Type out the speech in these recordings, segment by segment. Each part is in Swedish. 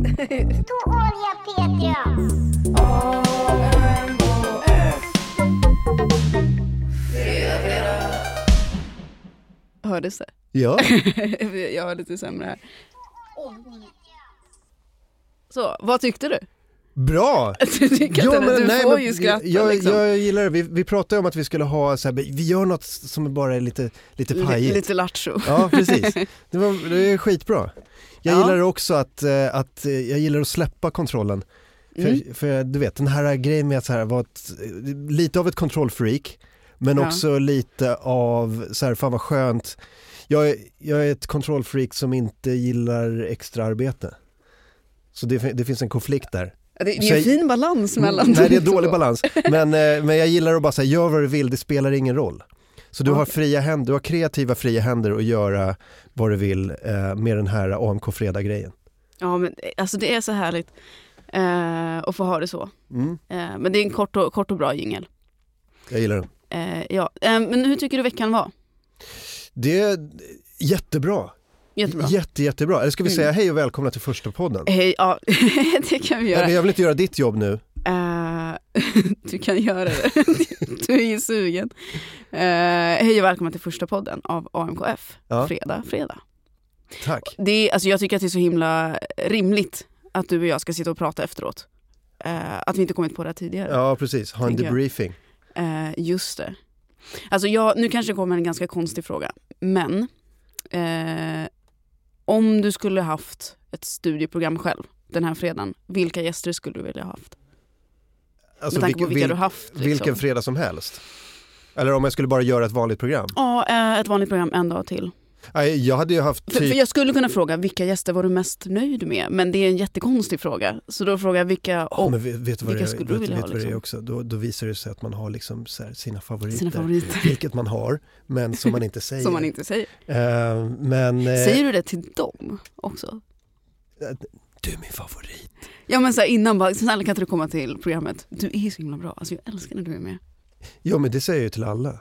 Dåliga Petra. Hördes det? Ja. Jag har lite sämre här. Så, vad tyckte du? Bra! Du får ju skratta. Jag gillar det. Vi pratade om att vi skulle ha så här, vi gör något som bara är lite pajigt. Lite lattjo. Ja, precis. Det är skitbra. Jag gillar också att jag gillar att släppa kontrollen. För du vet, den här grejen med att så här, vara lite av ett kontrollfreak, men också lite av så här, fan vad skönt. Jag är ett kontrollfreak som inte gillar extra arbete. Så det finns en konflikt där. Det är en fin balans mellan. Nej, det är en dålig balans. Men jag gillar att bara säga, gör vad du vill, det spelar ingen roll. Så du har fria händer, du har kreativa fria händer att göra vad du vill med den här AMK-fredag-grejen. Ja, men alltså det är så härligt att få ha det så. Men det är en kort och bra jingle. Jag gillar den. Men hur tycker du veckan var? Det är jättebra. Jättebra. Eller ska vi säga hej och välkomna till första podden? Hej, ja, det kan vi göra. Jag vill inte göra ditt jobb nu. Du kan göra det. Du är ju sugen. Hej och välkomna till första podden av AMKF. Fredag. Tack. Jag tycker att det är så himla rimligt att du och jag ska sitta och prata efteråt. Att vi inte kommit på det tidigare. Ja, precis. Ha en debriefing. Just det. Alltså nu kanske det kommer en ganska konstig fråga. Men om du skulle haft ett studieprogram själv den här fredagen, vilka gäster skulle du vilja ha haft? Alltså vilka du haft? Liksom. Vilken fredag som helst? Eller om jag skulle bara göra ett vanligt program? Ja, ett vanligt program en dag till. Jag hade ju haft för jag skulle kunna fråga vilka gäster var du mest nöjd med, men det är en jättekonstig fråga. Så då frågar jag vilka vilka skulle du vilja ha? Liksom? Det också? Då visar det sig att man har liksom så här, sina favoriter. Vilket man har, men som man inte säger. Säger du det till dem också? Du är min favorit. Ja, men så här, innan bara, snälla kan inte du komma till programmet? Du är så himla bra, alltså jag älskar när du är med. Ja, men det säger jag ju till alla.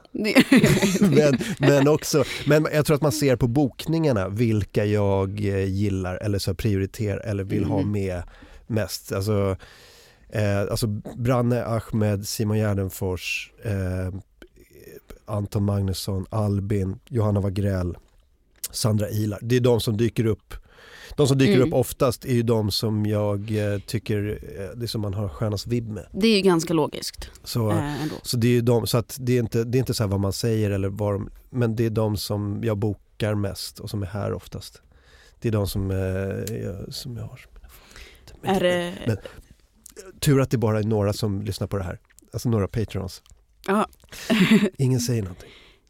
men jag tror att man ser på bokningarna vilka jag gillar eller så prioriterar eller vill ha med mest. Alltså Branne Ahmed, Simon Gärdenfors, Anton Magnusson, Albin, Johanna Wagrell, Sandra Ilar. Det är de som dyker upp. De som dyker upp oftast är ju de som jag tycker det är som man har skönast vibb med. Det är ju ganska logiskt. Så det är ju de, så att det är inte så här vad man säger eller vad de, men det är de som jag bokar mest och som är här oftast. Det är de som jag har. Men tur att det bara är några som lyssnar på det här. Alltså några patrons. Ja. Ingen säger någonting.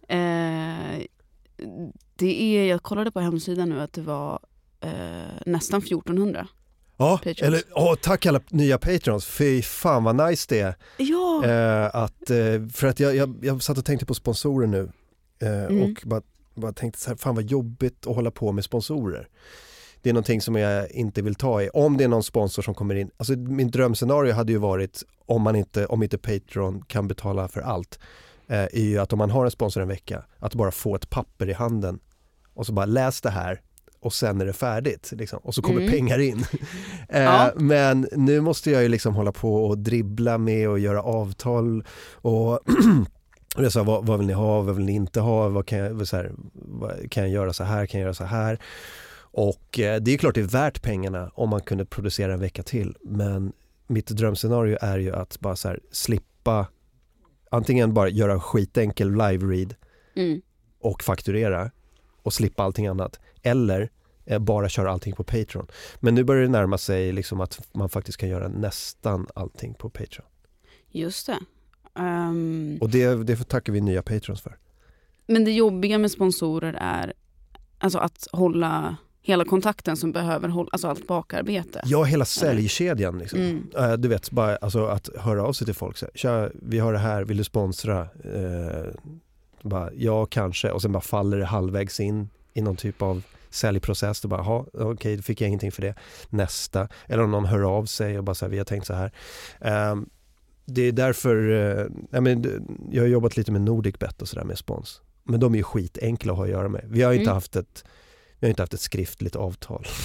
Jag kollade på hemsidan nu att det var nästan 1400. Ja, tack alla nya patrons. Fy fan vad nice det är. Ja. För att jag satt och tänkte på sponsorer nu och bara tänkte så här, fan vad jobbigt att hålla på med sponsorer. Det är någonting som jag inte vill ta i. Om det är någon sponsor som kommer in. Alltså min drömscenario hade ju varit om inte Patreon kan betala för allt. Är ju att om man har en sponsor en vecka, att bara få ett papper i handen och så bara läs det här. Och sen är det färdigt liksom. Och så kommer pengar in. Men nu måste jag ju liksom hålla på och dribbla med och göra avtal och jag sa, vad vill ni ha, vad vill ni inte ha, vad kan jag göra så här, kan jag göra så här. Och det är klart det är värt pengarna om man kunde producera en vecka till. Men mitt drömscenario är ju att bara så här, slippa antingen bara göra skitenkel live-read och fakturera och slippa allting annat. Eller bara köra allting på Patreon. Men nu börjar det närma sig liksom att man faktiskt kan göra nästan allting på Patreon. Just det. Och det tackar vi nya Patrons för. Men det jobbiga med sponsorer är alltså att hålla hela kontakten som behöver hålla, alltså allt bakarbete. Ja, hela säljkedjan liksom. Du vet, bara alltså, att höra av sig till folk. Så, vi har det här, vill du sponsra? Bara, ja, kanske. Och sen bara faller det halvvägs in i någon typ av säljprocess. Och bara, okej, då fick jag ingenting för det. Nästa. Eller om någon hör av sig och bara så här, vi har tänkt så här. Det är därför jag har jobbat lite med NordicBet och sådär med spons. Men de är ju skitenkla att ha att göra med. Vi har inte haft ett skriftligt avtal.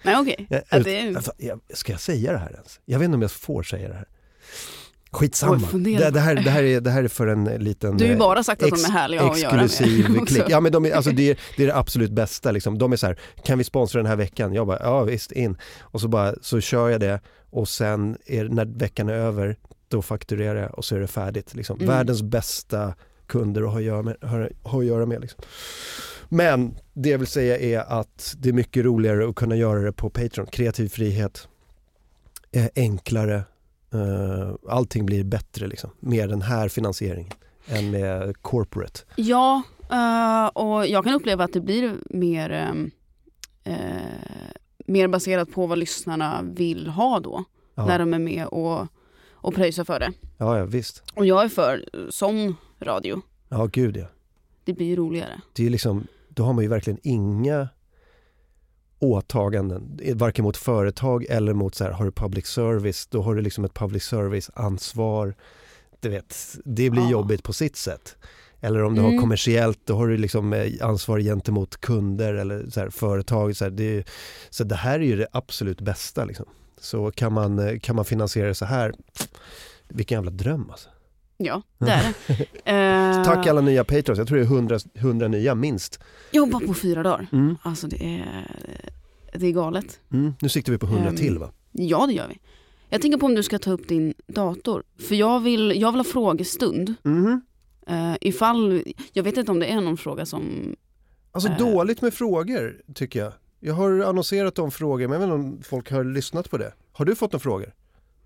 Nej, okej. Ska jag säga det här ens? Jag vet inte om jag får säga det här. Skitsamma. Det här är för en liten... Du har ju bara sagt att de är härliga att göra med. Exklusiv klick. Ja, men det är det absolut bästa. Liksom. De är så här, kan vi sponsra den här veckan? Jag bara, ja visst, in. Och så kör jag det. Och sen när veckan är över, då fakturerar jag och så är det färdigt. Liksom. Världens bästa kunder att ha att göra med. Liksom. Men det jag vill säga är att det är mycket roligare att kunna göra det på Patreon. Kreativ frihet är enklare. Allting blir bättre liksom, med den här finansieringen än med corporate. Ja, och jag kan uppleva att det blir mer baserat på vad lyssnarna vill ha då. Ja. När de är med och pröjsar för det. Ja, visst. Och jag är för sån radio. Ja, gud ja. Det blir roligare. Det är liksom, då har man ju verkligen inga åtaganden, varken mot företag eller mot så här, har du public service, då har du liksom ett public service ansvar, du vet, det blir jobbigt på sitt sätt. Eller om du har kommersiellt, då har du liksom ansvar gentemot kunder eller så här, företag, så det här är ju det absolut bästa liksom. Så kan man finansiera det så här, vilken jävla dröm alltså. Ja, det är det. Tack alla nya patrons. Jag tror det är 100 nya minst. Jobba på 4 dagar. Alltså det är galet. Nu siktar vi på 100 till, va? Ja, det gör vi. Jag tänker på om du ska ta upp din dator. För jag vill ha frågestund. Jag vet inte om det är någon fråga som... Alltså dåligt med frågor, tycker jag. Jag har annonserat om frågor, men jag vet inte om folk har lyssnat på det. Har du fått några frågor?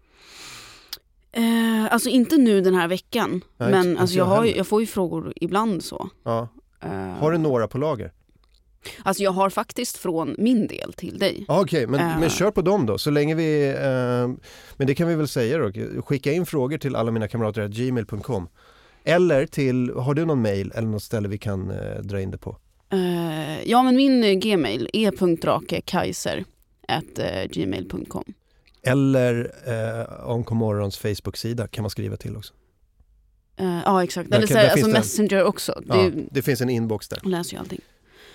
Alltså inte nu den här veckan. Nej, men alltså jag får ju frågor ibland så. Ja. Har du några på lager? Alltså jag har faktiskt från min del till dig. Okej, men kör på dem då. Så länge vi... men det kan vi väl säga då. Skicka in frågor till alla mina kamrater @gmail.com. Eller till... Har du någon mail eller något ställe vi kan dra in det på? Ja, men min gmail är .drakekaiser@gmail.com. Eller Onkomorrons Facebook-sida kan man skriva till också. Ja, exakt. Eller så alltså Messenger också. Det finns en inbox där. Jag läser ju allting.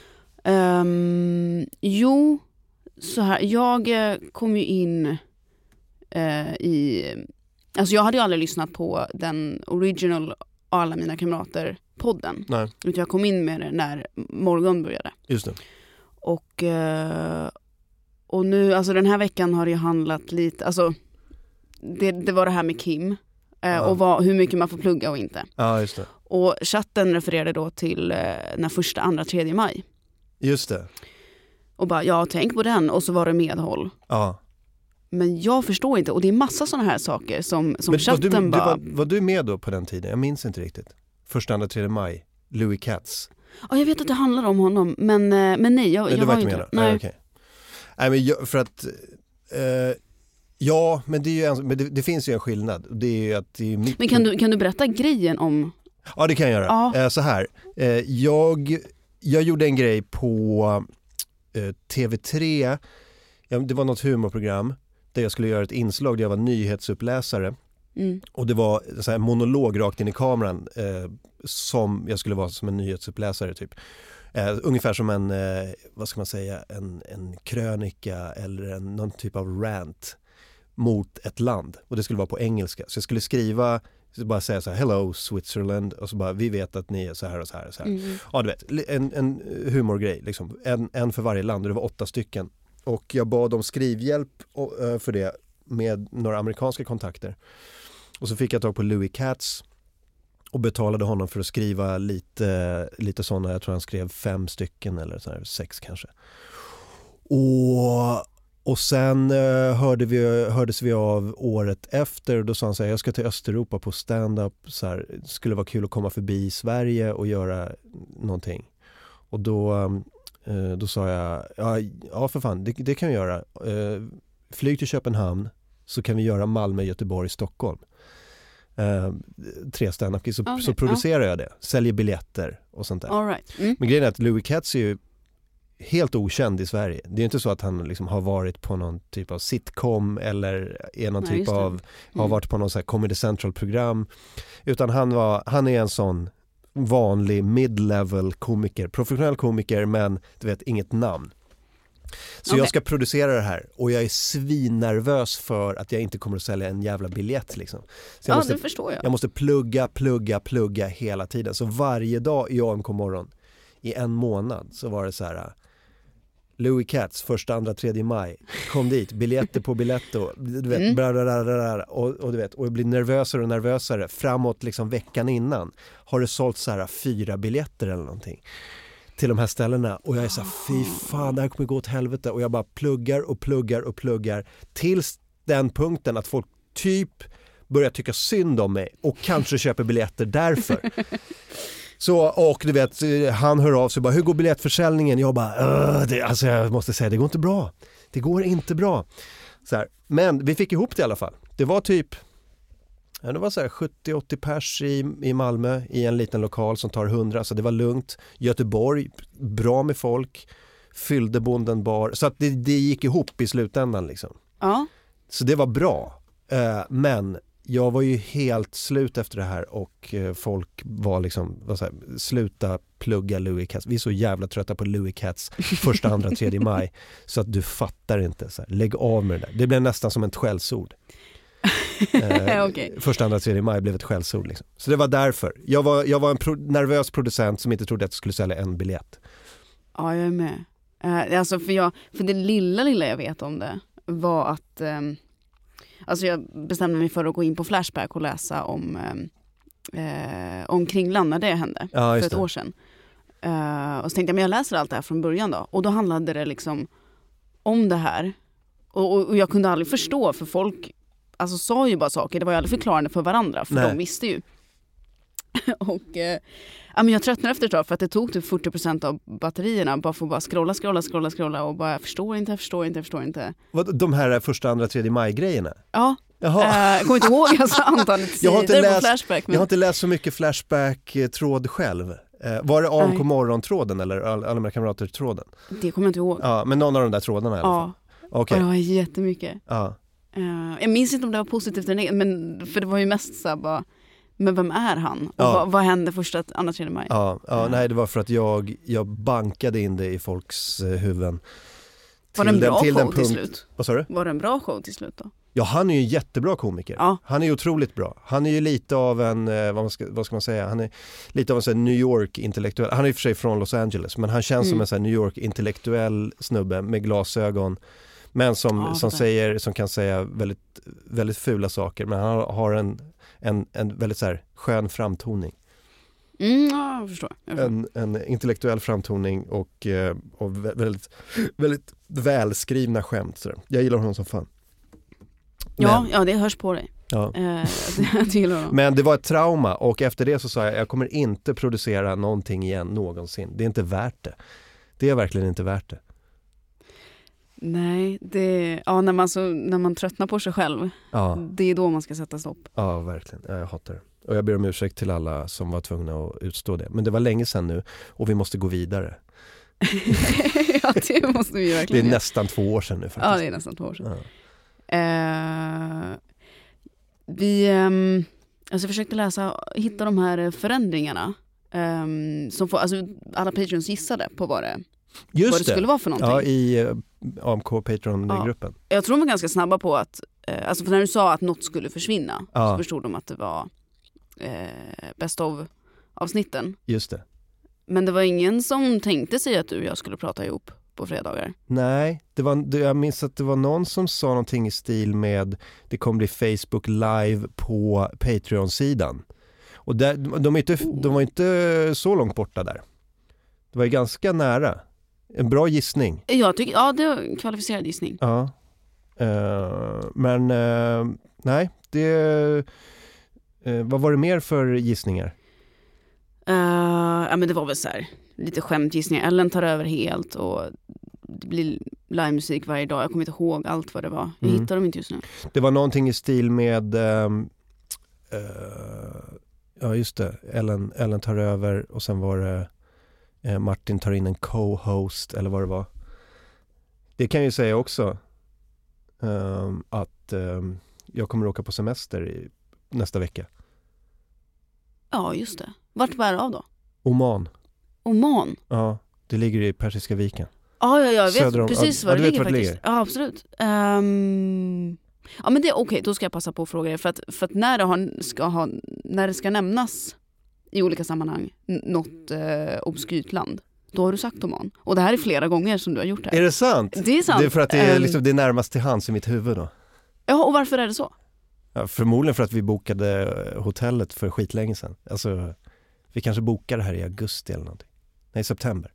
Jo, så här. Jag kom ju in i... Alltså jag hade ju aldrig lyssnat på den original Alla mina kamrater-podden. Nej. Utan jag kom in med det när Morgon började. Just det. Och nu, alltså den här veckan har det ju handlat lite, alltså det var det här med Kim och hur mycket man får plugga och inte. Ja, just det. Och chatten refererade då till den 1, 2, 3 maj. Just det. Och bara, tänk på den, och så var det medhåll. Ja. Men jag förstår inte, och det är massa sådana här saker som chatten var du med då på den tiden? Jag minns inte riktigt. 1, 2, 3 maj, Louis Katz. Ja, jag vet att det handlar om honom, men nej, jag var inte med. Nej, okej. Nej, men för att ja, men det är ju det finns ju en skillnad. Det är ju att det är Men kan du berätta grejen om? Ja, det kan jag göra. Ja. Så här. Jag gjorde en grej på TV3. Det var något humorprogram där jag skulle göra ett inslag där jag var nyhetsuppläsare. Och det var så här monolog rakt in i kameran som jag skulle vara som en nyhetsuppläsare typ. Ungefär som en, vad ska man säga, en krönika eller någon typ av rant mot ett land. Och det skulle vara på engelska. Så jag skulle skriva, bara säga så här, hello Switzerland, och så bara, vi vet att ni är så här och så här och så här. Ja, du vet, en humorgrej liksom. En för varje land, och det var 8 stycken. Och jag bad om skrivhjälp för det med några amerikanska kontakter. Och så fick jag tag på Louis Katz och betalade honom för att skriva lite sådana. Jag tror han skrev 5 stycken eller så här, 6 kanske. Och sen hördes vi av året efter, och då sa han så här, jag ska till Östeuropa på stand-up, så här, skulle vara kul att komma förbi Sverige och göra någonting. Och då sa jag, ja för fan, det kan vi göra. Flyg till Köpenhamn, så kan vi göra Malmö, Göteborg, Stockholm. 3 stand-up, så producerar jag det. Säljer biljetter och sånt där. All right. Men grejen är att Louis Katz är ju helt okänd i Sverige. Det är inte så att han liksom har varit på någon typ av sitcom eller är någon typ av har varit på någon så här Comedy Central-program, utan han är en sån vanlig mid-level komiker, professionell komiker, men du vet, inget namn. Så jag ska producera det här och jag är svinnervös för att jag inte kommer att sälja en jävla biljett liksom. Så det förstår jag. Jag måste plugga hela tiden. Så varje dag i AMK morgon i en månad så var det så här: Louis Katz, 1, 2, 3 maj. Kom dit, biljetter på biljetto. Du vet, och du vet, och jag blir nervösare och nervösare framåt liksom veckan innan. Har det sålt så här 4 biljetter eller någonting till de här ställena och jag är så här, fy fan, det här kommer gå åt helvete, och jag bara pluggar tills den punkten att folk typ börjar tycka synd om mig och kanske köper biljetter därför. Så, och du vet, han hör av sig bara, hur går biljettförsäljningen? Jag bara, alltså jag måste säga, det går inte bra. Det går inte bra. Så här. Men vi fick ihop det i alla fall. Det var typ, det var så här 70-80 pers i Malmö i en liten lokal som tar 100, så det var lugnt. Göteborg, bra med folk, fyllde Bonden bar, så att det gick ihop i slutändan liksom. Ja. Så det var bra, men jag var ju helt slut efter det här och folk var liksom, sluta plugga Louis Katz. Vi är så jävla trötta på Louis Katz 1, 2, 3 maj så att du fattar inte. Så här, lägg av med det där. Det blev nästan som ett skällsord. Okay. 1, 2, 3 maj blev ett skällsord liksom. Så det var därför. Jag var en nervös producent som inte trodde att jag skulle sälja en biljett. Ja, jag är med. Alltså för det lilla jag vet om det var att alltså jag bestämde mig för att gå in på Flashback och läsa om Kringland när det hände för ett år sedan. Och så tänkte jag, men jag läser allt det här från början då. Och då handlade det liksom om det här. Och jag kunde aldrig förstå, för folk alltså sa ju bara saker. Det var ju aldrig förklarande för varandra, för de visste ju. Och men jag tröttnade efter ett tag för att det tog typ 40% av batterierna bara för att bara scrolla och bara jag förstår inte. Vad, de här 1, 2, 3 maj-grejerna? Ja. Jag kommer inte ihåg alltså antalet sidor på Flashback. Men... Jag har inte läst så mycket Flashback-tråd själv. Var det AMK morgon-tråden eller Alla mina kamrater-tråden? Det kommer jag inte ihåg. Ja, men någon av de där trådarna i alla fall. Okay. Det var jättemycket. Ja. Jag minns inte om det var positivt eller nej, men för det var ju mest så här bara, men vem är han? Och vad hände 1, 2, 3 maj? Nej, det var för att jag bankade in det i folks huvuden. Var det en bra show till slut? Vad sa du? Var det en bra show till slut då? Ja, han är ju en jättebra komiker. Ja. Han är ju otroligt bra. Han är ju lite av en, vad ska man säga? Han är lite av en sån här New York-intellektuell. Han är i och för sig från Los Angeles, men han känns som en sån här New York-intellektuell snubbe med glasögon. Men som kan säga väldigt, väldigt fula saker. Men han har en väldigt så här skön framtoning. Jag förstår. En intellektuell framtoning och väldigt, väldigt välskrivna skämt. Så jag gillar honom som fan. Ja, det hörs på dig. Ja. Jag men det var ett trauma, och efter det så sa jag kommer inte producera någonting igen någonsin. Det är inte värt det. Det är verkligen inte värt det. Nej, när man tröttnar på sig själv, det är då man ska sätta stopp. Ja, verkligen. Jag hatar det. Och jag ber om ursäkt till alla som var tvungna att utstå det. Men det var länge sedan nu och vi måste gå vidare. Ja, det måste vi verkligen. Det är nästan 2 år sedan nu faktiskt. Ja, det är nästan 2 år sedan. Jag försökte hitta de här förändringarna som alltså alla Patreons gissade på vad det skulle vara för någonting. Ja, i AMK Patreon-gruppen. Ja, jag tror de var ganska snabba på att alltså för när du sa att något skulle försvinna så förstod de att det var best of avsnitten. Just det. Men det var ingen som tänkte sig att du och jag skulle prata ihop på fredagar. Nej, jag minns att det var någon som sa någonting i stil med det kommer bli Facebook live på Patreon-sidan. Och där, de var inte så långt borta där. Det var ju ganska nära. En bra gissning. Jag tycker, det var en kvalificerad gissning. Ja. Men nej, vad var det mer för gissningar? Men det var väl så här lite skämtgissningar. Ellen tar över helt och det blir livemusik varje dag. Jag kommer inte ihåg allt vad det var. Jag hittar dem inte just nu. Det var någonting i stil med ja just det, Ellen tar över och sen var det Martin tar in en co-host eller vad det var. Det kan jag ju säga också att jag kommer åka på semester nästa vecka. Ja, just det. Vart bär av då? Oman. Oman? Ja, det ligger i Persiska viken. Ja, jag vet precis var det ligger faktiskt. Ja, absolut. Ja, men det är okej, då ska jag passa på att fråga er. För att när det ska nämnas i olika sammanhang något obskyrt land, då har du sagt Oman. Och det här är flera gånger som du har gjort det. Är det sant? Det är sant. Det är för att det är, liksom, det är närmast till hands i mitt huvud då. Ja, och varför är det så? Ja, förmodligen för att vi bokade hotellet för skitlänge sedan. Alltså, vi kanske bokade det här i augusti eller någonting. Nej, september.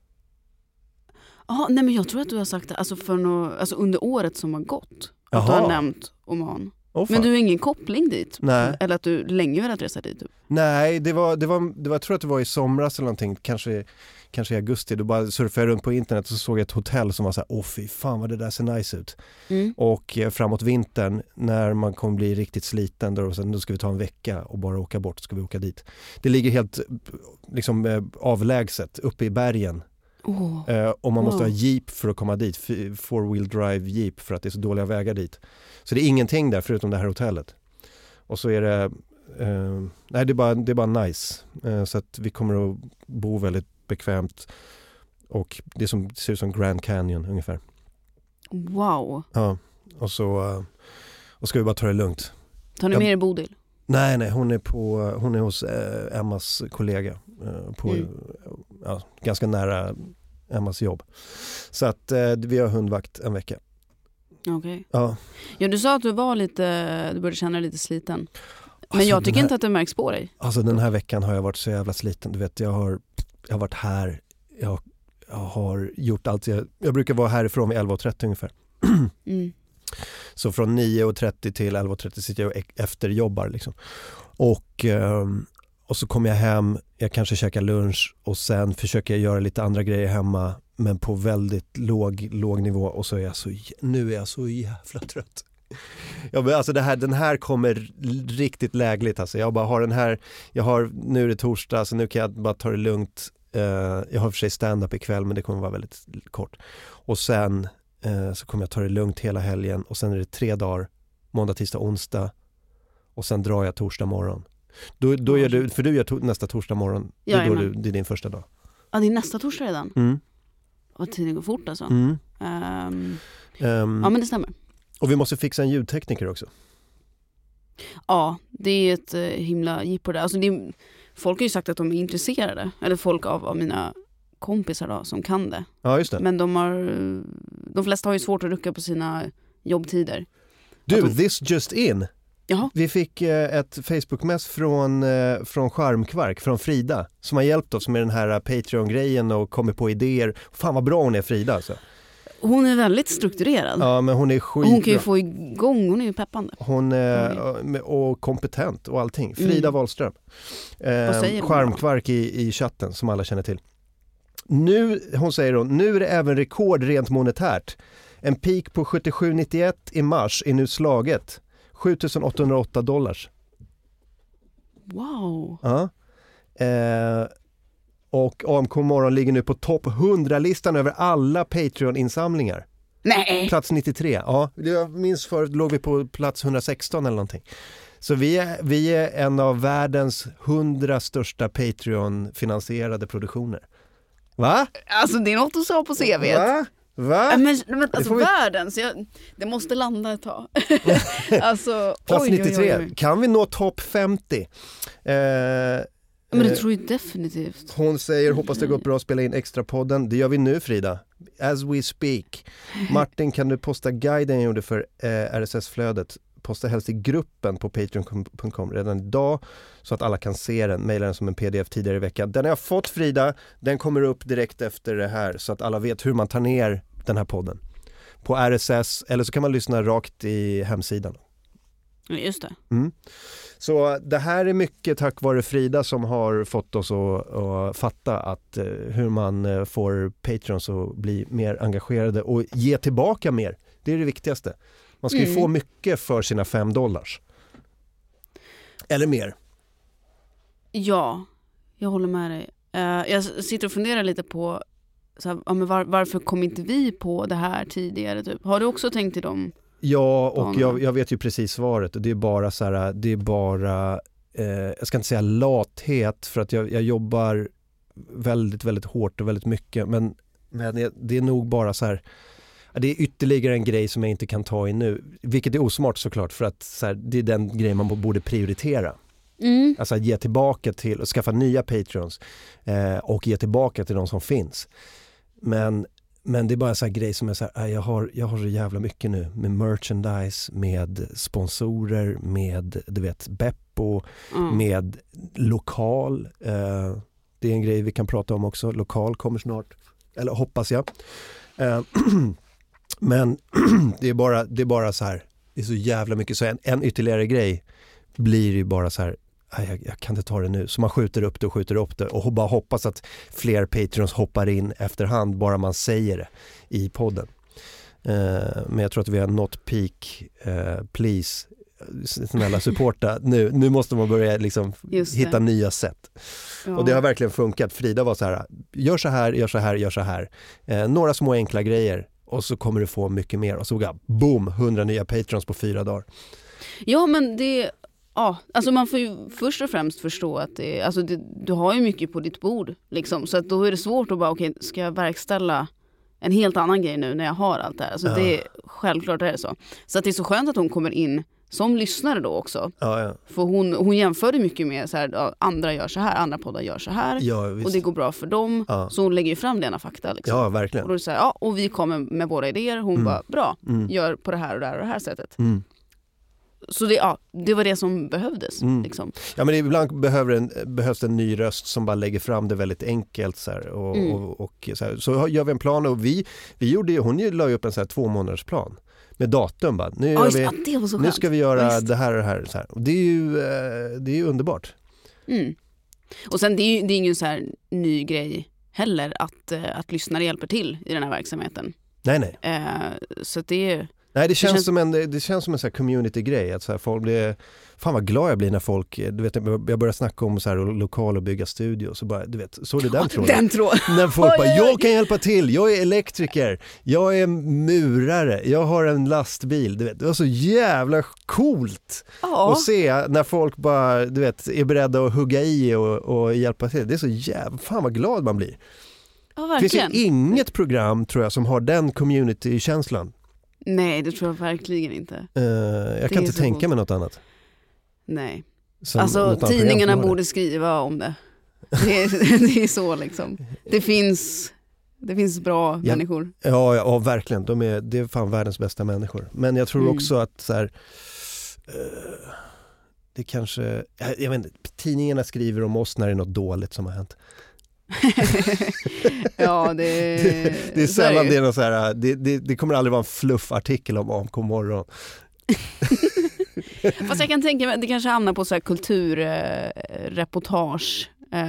Ja, nej men jag tror att du har sagt det alltså under året som har gått. Att du har nämnt Oman. Men du har ingen koppling dit? Nej. Eller att du länge velat resa dit? Typ. Nej, det var, jag tror att det var i somras eller någonting, kanske i augusti. Då bara surfade jag runt på internet och så såg jag ett hotell som var så här, fy fan vad det där ser nice ut. Och framåt vintern, när man kommer bli riktigt sliten, då ska vi ta en vecka och bara åka bort, ska vi åka dit. Det ligger helt liksom avlägset uppe i bergen. Och man måste ha jeep för att komma dit, 4-wheel drive jeep, för att det är så dåliga vägar dit. Så det är ingenting där förutom det här hotellet. Och så är det nej, det är bara nice. Så att vi kommer att bo väldigt bekvämt. Och det ser ut som Grand Canyon ungefär. Wow. Ja, och ska vi bara ta det lugnt. Tar ni med er Bodil? Nej, hon är hos Emmas kollega ganska nära Emmas jobb. Så att vi har hundvakt en vecka. Okej. Ja, du sa att du började känna dig lite sliten. Men alltså, jag tycker inte att det märks på dig. Alltså den här veckan har jag varit så jävla sliten. Du vet, jag har varit här. Jag har gjort allt. Jag brukar vara härifrån vid 11:30 ungefär. Så från 9:30 till 11:30 sitter jag och efterjobbar liksom. Och så kommer jag hem, jag kanske käkar lunch och sen försöker jag göra lite andra grejer hemma, men på väldigt låg nivå, och så nu är jag så jävla trött. Alltså den här kommer riktigt lägligt alltså. Jag bara har den här, nu är det torsdag så nu kan jag bara ta det lugnt. Jag har för sig stand-up ikväll, men det kommer vara väldigt kort. Och sen så kommer jag ta det lugnt hela helgen, och sen är det 3 dagar, måndag, tisdag, onsdag, och sen drar jag torsdag morgon. Då gör du, för du gör nästa torsdag morgon. Det är din första dag. Ja, det är nästa torsdag redan. Och tiden går fort alltså. Ja, men det stämmer. Och vi måste fixa en ljudtekniker också. Ja, det är ett himla jippo där. Alltså folk har ju sagt att de är intresserade. Eller folk av mina kompisar då, som kan det. Ja, just det. Men de flesta har ju svårt att rucka på sina jobbtider. This just in. Jaha. Vi fick ett Facebook-mess från Charmkvark, från Frida, som har hjälpt oss med den här Patreon-grejen och kommit på idéer. Fan vad bra hon är, Frida alltså. Hon är väldigt strukturerad. Ja, men hon är skitbra. Hon kan ju få igång, hon är ju peppande. Hon är och kompetent och allting. Frida Wahlström. Charmkvark i chatten, som alla känner till. Nu är det även rekord rent monetärt. En peak på 77,91 i mars är nu slaget. $7,808. Wow. Ja. Och AMK morgon ligger nu på topp 100-listan över alla Patreon-insamlingar. Nej. Plats 93. Ja, jag minns förut låg vi på plats 116 eller någonting. Så vi är en av världens 100 största Patreon-finansierade produktioner. Va? Alltså det är något du sa på CV:t. Va? Men alltså världen, så det måste landa ett tag. Alltså, plats 93. Oj. Kan vi nå topp 50? Men det tror jag definitivt. Hon säger, hoppas det går bra att spela in extra podden. Det gör vi nu, Frida. As we speak. Martin, kan du posta guiden jag gjorde för RSS-flödet? Posta helst i gruppen på patreon.com redan idag, så att alla kan se den. Maila den som en pdf tidigare i veckan. Den har jag fått, Frida. Den kommer upp direkt efter det här, så att alla vet hur man tar ner den här podden på RSS, eller så kan man lyssna rakt i hemsidan. Just det. Så det här är mycket tack vare Frida som har fått oss att fatta att hur man får Patreons att bli mer engagerade och ge tillbaka mer. Det är det viktigaste. Man ska ju få mycket för sina $5. Eller mer. Ja, jag håller med dig. Jag sitter och funderar lite på så här, men varför kom inte vi på det här tidigare? Typ? Har du också tänkt i dem? Ja, och jag vet ju precis svaret. Det är bara så här, jag ska inte säga lathet, för att jag jobbar väldigt, väldigt hårt och väldigt mycket. Men Men det är nog bara så här, det är ytterligare en grej som jag inte kan ta i nu. Vilket är osmart såklart, för att så här, det är den grej man borde prioritera. Alltså att ge tillbaka till och skaffa nya Patreons och ge tillbaka till de som finns. Men det är bara en sån här grej som är så här, jag har så jävla mycket nu med merchandise, med sponsorer, med du vet Beppo, med lokal. Det är en grej vi kan prata om också. Lokal kommer snart, eller hoppas jag. Men det är bara så här, det är så jävla mycket, så en ytterligare grej blir ju bara så här, jag kan inte ta det nu. Så man skjuter upp det och bara hoppas att fler Patreons hoppar in efterhand bara man säger det i podden. Men jag tror att vi har nått peak. Please, snälla supporta. Nu måste man börja liksom hitta nya sätt. Ja. Och det har verkligen funkat. Frida var så här, gör så här. Några små enkla grejer och så kommer du få mycket mer. Och så boom, 100 nya Patreons på 4 dagar. Ja, men det... Ja, alltså man får ju först och främst förstå att du har ju mycket på ditt bord liksom, så att då är det svårt att bara okej, ska jag verkställa en helt annan grej nu när jag har allt det här. Alltså det är självklart är det så. Så att det är så skönt att hon kommer in som lyssnare då också. Ja. För hon jämförde mycket med så här, andra gör så här, andra poddar gör så här. Ja, och det går bra för dem. Ja. Så hon lägger ju fram denna fakta liksom. Ja, verkligen. Och då är det så här, och vi kommer med våra idéer. Hon bara, bra, gör på det här och det här sättet. Så det var det som behövdes. Liksom. Ja, men ibland behövs en ny röst som bara lägger fram det väldigt enkelt. Så här, och så här. Så gör vi en plan och hon la ju upp en så här 2 månaders plan med datum. Bara. Nu ska vi göra det här och det här. Så här. Och det är ju underbart. Och sen det är ingen så här ny grej heller att lyssnare hjälper till i den här verksamheten. Nej. Så det är... Nej, det känns som en sån här community-grej. Att så här, folk blir, fan vad glad jag blir när folk, du vet, jag börjar snacka om så här lokal och bygga studio. Så bara, du vet, så är det den tråden. När folk bara, jag kan hjälpa till, jag är elektriker, jag är murare, jag har en lastbil. Du vet, det var så jävla coolt att se när folk bara, du vet, är beredda att hugga i och hjälpa till. Det är så jävla, fan vad glad man blir. Ja, det finns ju inget program, tror jag, som har den community-känslan. Nej, det tror jag verkligen inte. Jag kan inte tänka mig något annat. Nej. Alltså tidningarna borde skriva om det. Det är så liksom. Det finns bra människor. Ja, verkligen. Det är fan världens bästa människor. Men jag tror också att så här, det kanske, jag vet inte, tidningarna skriver om oss när det är något dåligt som har hänt. Ja, det är sällan det är något så här, det kommer aldrig vara en fluffartikel om AMK morgon. Fast jag kan tänka mig, det kanske hamnar på så här kulturreportage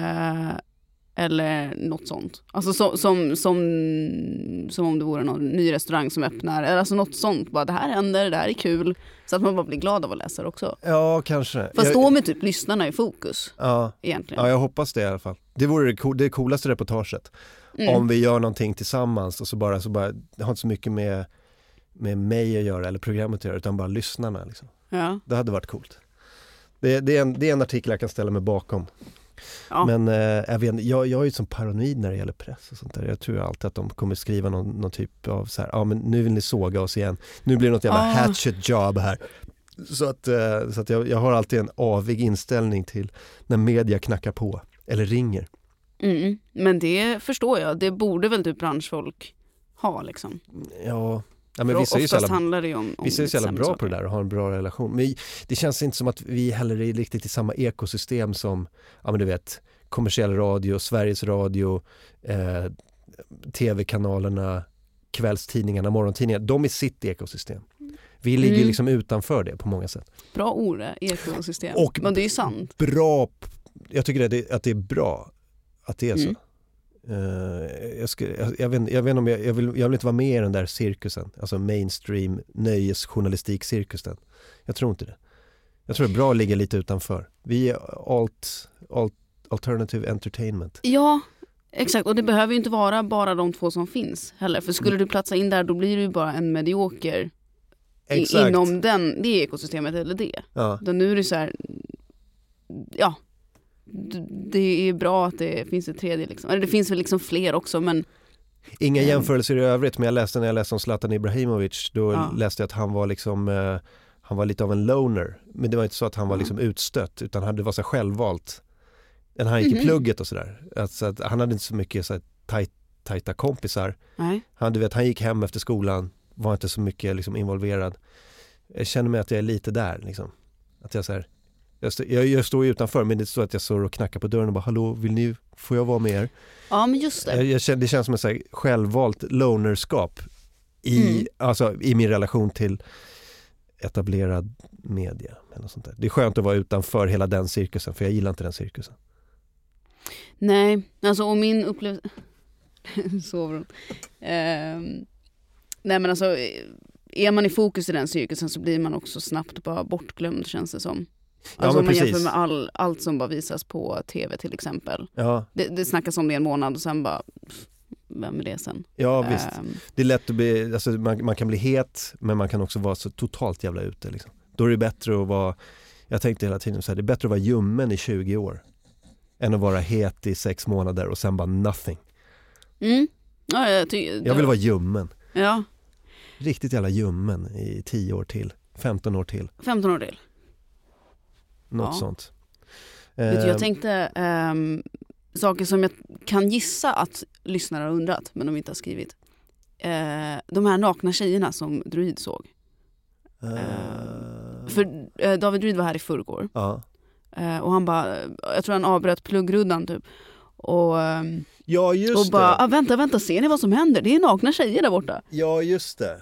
eller något sånt. Alltså som om det vore någon ny restaurang som öppnar, eller alltså något sånt, bara det här händer, det här är kul, så att man bara blir glad av att läsa det också. Ja, kanske. Fast då med typ lyssnarna i fokus. Ja, egentligen. Ja, jag hoppas det i alla fall. Det vore det coolaste reportaget. Om vi gör någonting tillsammans och så bara det har inte så mycket med mig att göra eller programmet att göra, utan bara lyssnarna liksom. Ja. Det hade varit coolt. Det är en artikel jag kan ställa mig bakom. Ja. Men jag är ju som paranoid när det gäller press och sånt där. Jag tror alltid att de kommer skriva någon typ av så här, men nu vill ni såga oss igen. Nu blir det något jävla hatchet job här. Så att jag har alltid en avig inställning till när media knackar på eller ringer. Men det förstår jag. Det borde väl typ branschfolk ha liksom. Ja, men vissa är ju så jävla bra saker på det där och har en bra relation. Men det känns inte som att vi heller är riktigt i samma ekosystem som, ja men du vet, kommersiell radio, Sveriges Radio, tv-kanalerna, kvällstidningarna, morgontidningar. De är sitt ekosystem. Vi ligger liksom utanför det på många sätt. Bra ord, ekosystem. Och men det är ju sant. Bra, jag tycker att det är bra att det är så. Jag vill inte vara med i den där cirkusen, alltså mainstream nöjesjournalistik-cirkusen. Jag tror inte det. Jag tror det är bra att ligga lite utanför. Vi är alternative entertainment. Ja, exakt. Och det behöver ju inte vara bara de två som finns heller. För skulle du platsa in där, då blir du bara en medioker inom det ekosystemet eller det. Ja. Då nu är det så här, ja, det är bra att det finns ett tredje liksom. Eller det finns väl liksom fler också, men Inga jämförelser i övrigt, men när jag läste om Zlatan Ibrahimovic, då läste jag att han var liksom han var lite av en loner, men det var inte så att han var liksom utstött, utan det var så självvalt. När han gick i plugget och sådär. Alltså, att han hade inte så mycket så här tajta kompisar. Nej. Han gick hem efter skolan, var inte så mycket liksom involverad. Jag känner mig att jag är lite där liksom. Att jag så här, jag står ju utanför, men det är så att jag står och knackar på dörren och bara, hallå, får jag vara med er? Ja, men just det. Det känns som ett så här självvalt lonerskap i min relation till etablerad media eller sånt där. Det är skönt att vara utanför hela den cirkusen, för jag gillar inte den cirkusen. Nej, alltså och min upplevelse sovrum. Nej, men alltså är man i fokus i den cirkusen så blir man också snabbt bara bortglömd, känns det som. Alltså om man jämför med allt som bara visas på tv till exempel. Ja. Det snackas om det en månad och sen bara, vem är det sen? Ja, visst. Det är lätt att bli, alltså man kan bli het, men man kan också vara så totalt jävla ute liksom. Då är det bättre att vara, jag tänkte hela tiden så här, det är bättre att vara ljummen i 20 år än att vara het i 6 månader och sen bara nothing. Ja, jag vill vara ljummen. Ja. Riktigt jävla ljummen i 10 år till, 15 år till. 15 år till. Något sånt. Vet du, jag tänkte saker som jag kan gissa att lyssnare har undrat, men de inte har skrivit. De här nakna tjejerna som Druid såg. För David Druid var här i förrgår. Och han bara, jag tror han avbröt pluggruddan typ. Och, ja, just och bara, vänta, ser ni vad som händer? Det är nakna tjejer där borta. Ja, just det.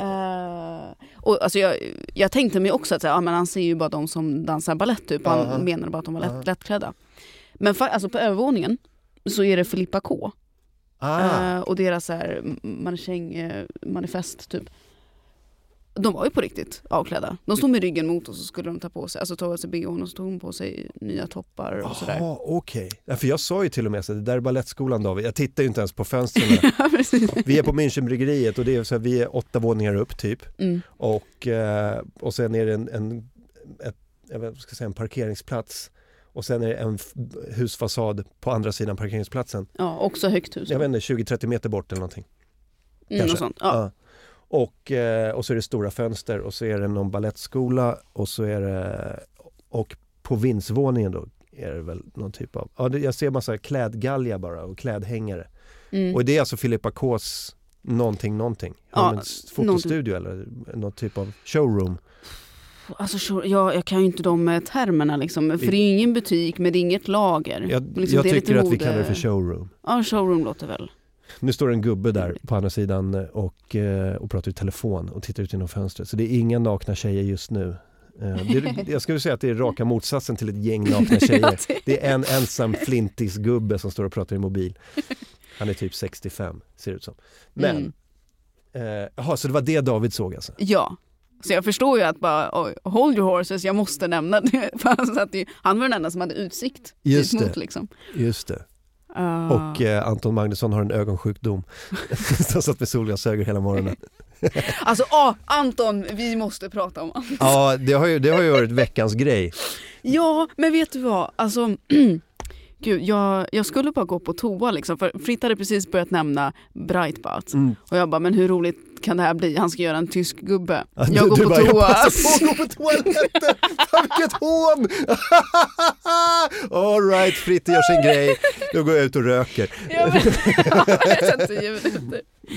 Och alltså jag tänkte mig också att men han ser ju bara de som dansar ballett typ. Han menade bara att de var lättklädda. Men alltså på övervåningen så är det Filippa K. Och deras här manifest typ. De var ju på riktigt avklädda. De stod med ryggen mot och så skulle de ta på sig, alltså ta av sig BH:n och så tog de på sig nya toppar och sådär. Ja, okej. Ja, för jag sa ju till och med så det där är balettskolan, David. Jag tittar ju inte ens på fönstren. Vi är på Münchenbryggeriet och det är så här, vi är 8 våningar upp typ. Och sen är det en parkeringsplats. Och sen är det en husfasad på andra sidan parkeringsplatsen. Ja, också högt hus. Jag vet inte, 20-30 meter bort eller någonting. Något sånt, ja. Och så är det stora fönster och så är det någon ballettskola och så är det, och på vindsvåningen då är det väl någon typ av, jag ser massa klädgalja bara och klädhängare. Och det är alltså Filippa K's någonting. En fotostudio eller någon typ av showroom. Alltså jag kan ju inte de termerna liksom, för det är ju ingen butik men det är inget lager. Jag tycker att vi kallar det för showroom. Ja, showroom låter väl. Nu står en gubbe där på andra sidan och pratar i telefon och tittar ut genom fönstret. Så det är inga nakna tjejer just nu. Jag skulle säga att det är raka motsatsen till ett gäng nakna tjejer. Det är en ensam flintis gubbe som står och pratar i mobil. Han är typ 65, ser det ut som. Men, så det var det David såg alltså? Ja. Så jag förstår ju att bara, hold your horses, jag måste nämna det. Så att han var den enda som hade utsikt. Just mot, liksom. Just det. Och Anton Magnusson har en ögonsjukdom. Som satt med solglasögon hela morgonen. Alltså, Anton, vi måste prata om Anton. Ja, det har ju varit veckans grej. Ja, men vet du vad? Alltså, gud, jag skulle bara gå på toa liksom. För Fritt hade precis börjat nämna Breitbart. Och jag bara, men hur roligt kan det här bli? Han ska göra en tysk gubbe. Jag går på toa. Jag passar på att gå på toaletten. Vilket hån! All right, Fritt gör sin grej. Då går jag ut och röker. Jag sätter ljudet efter.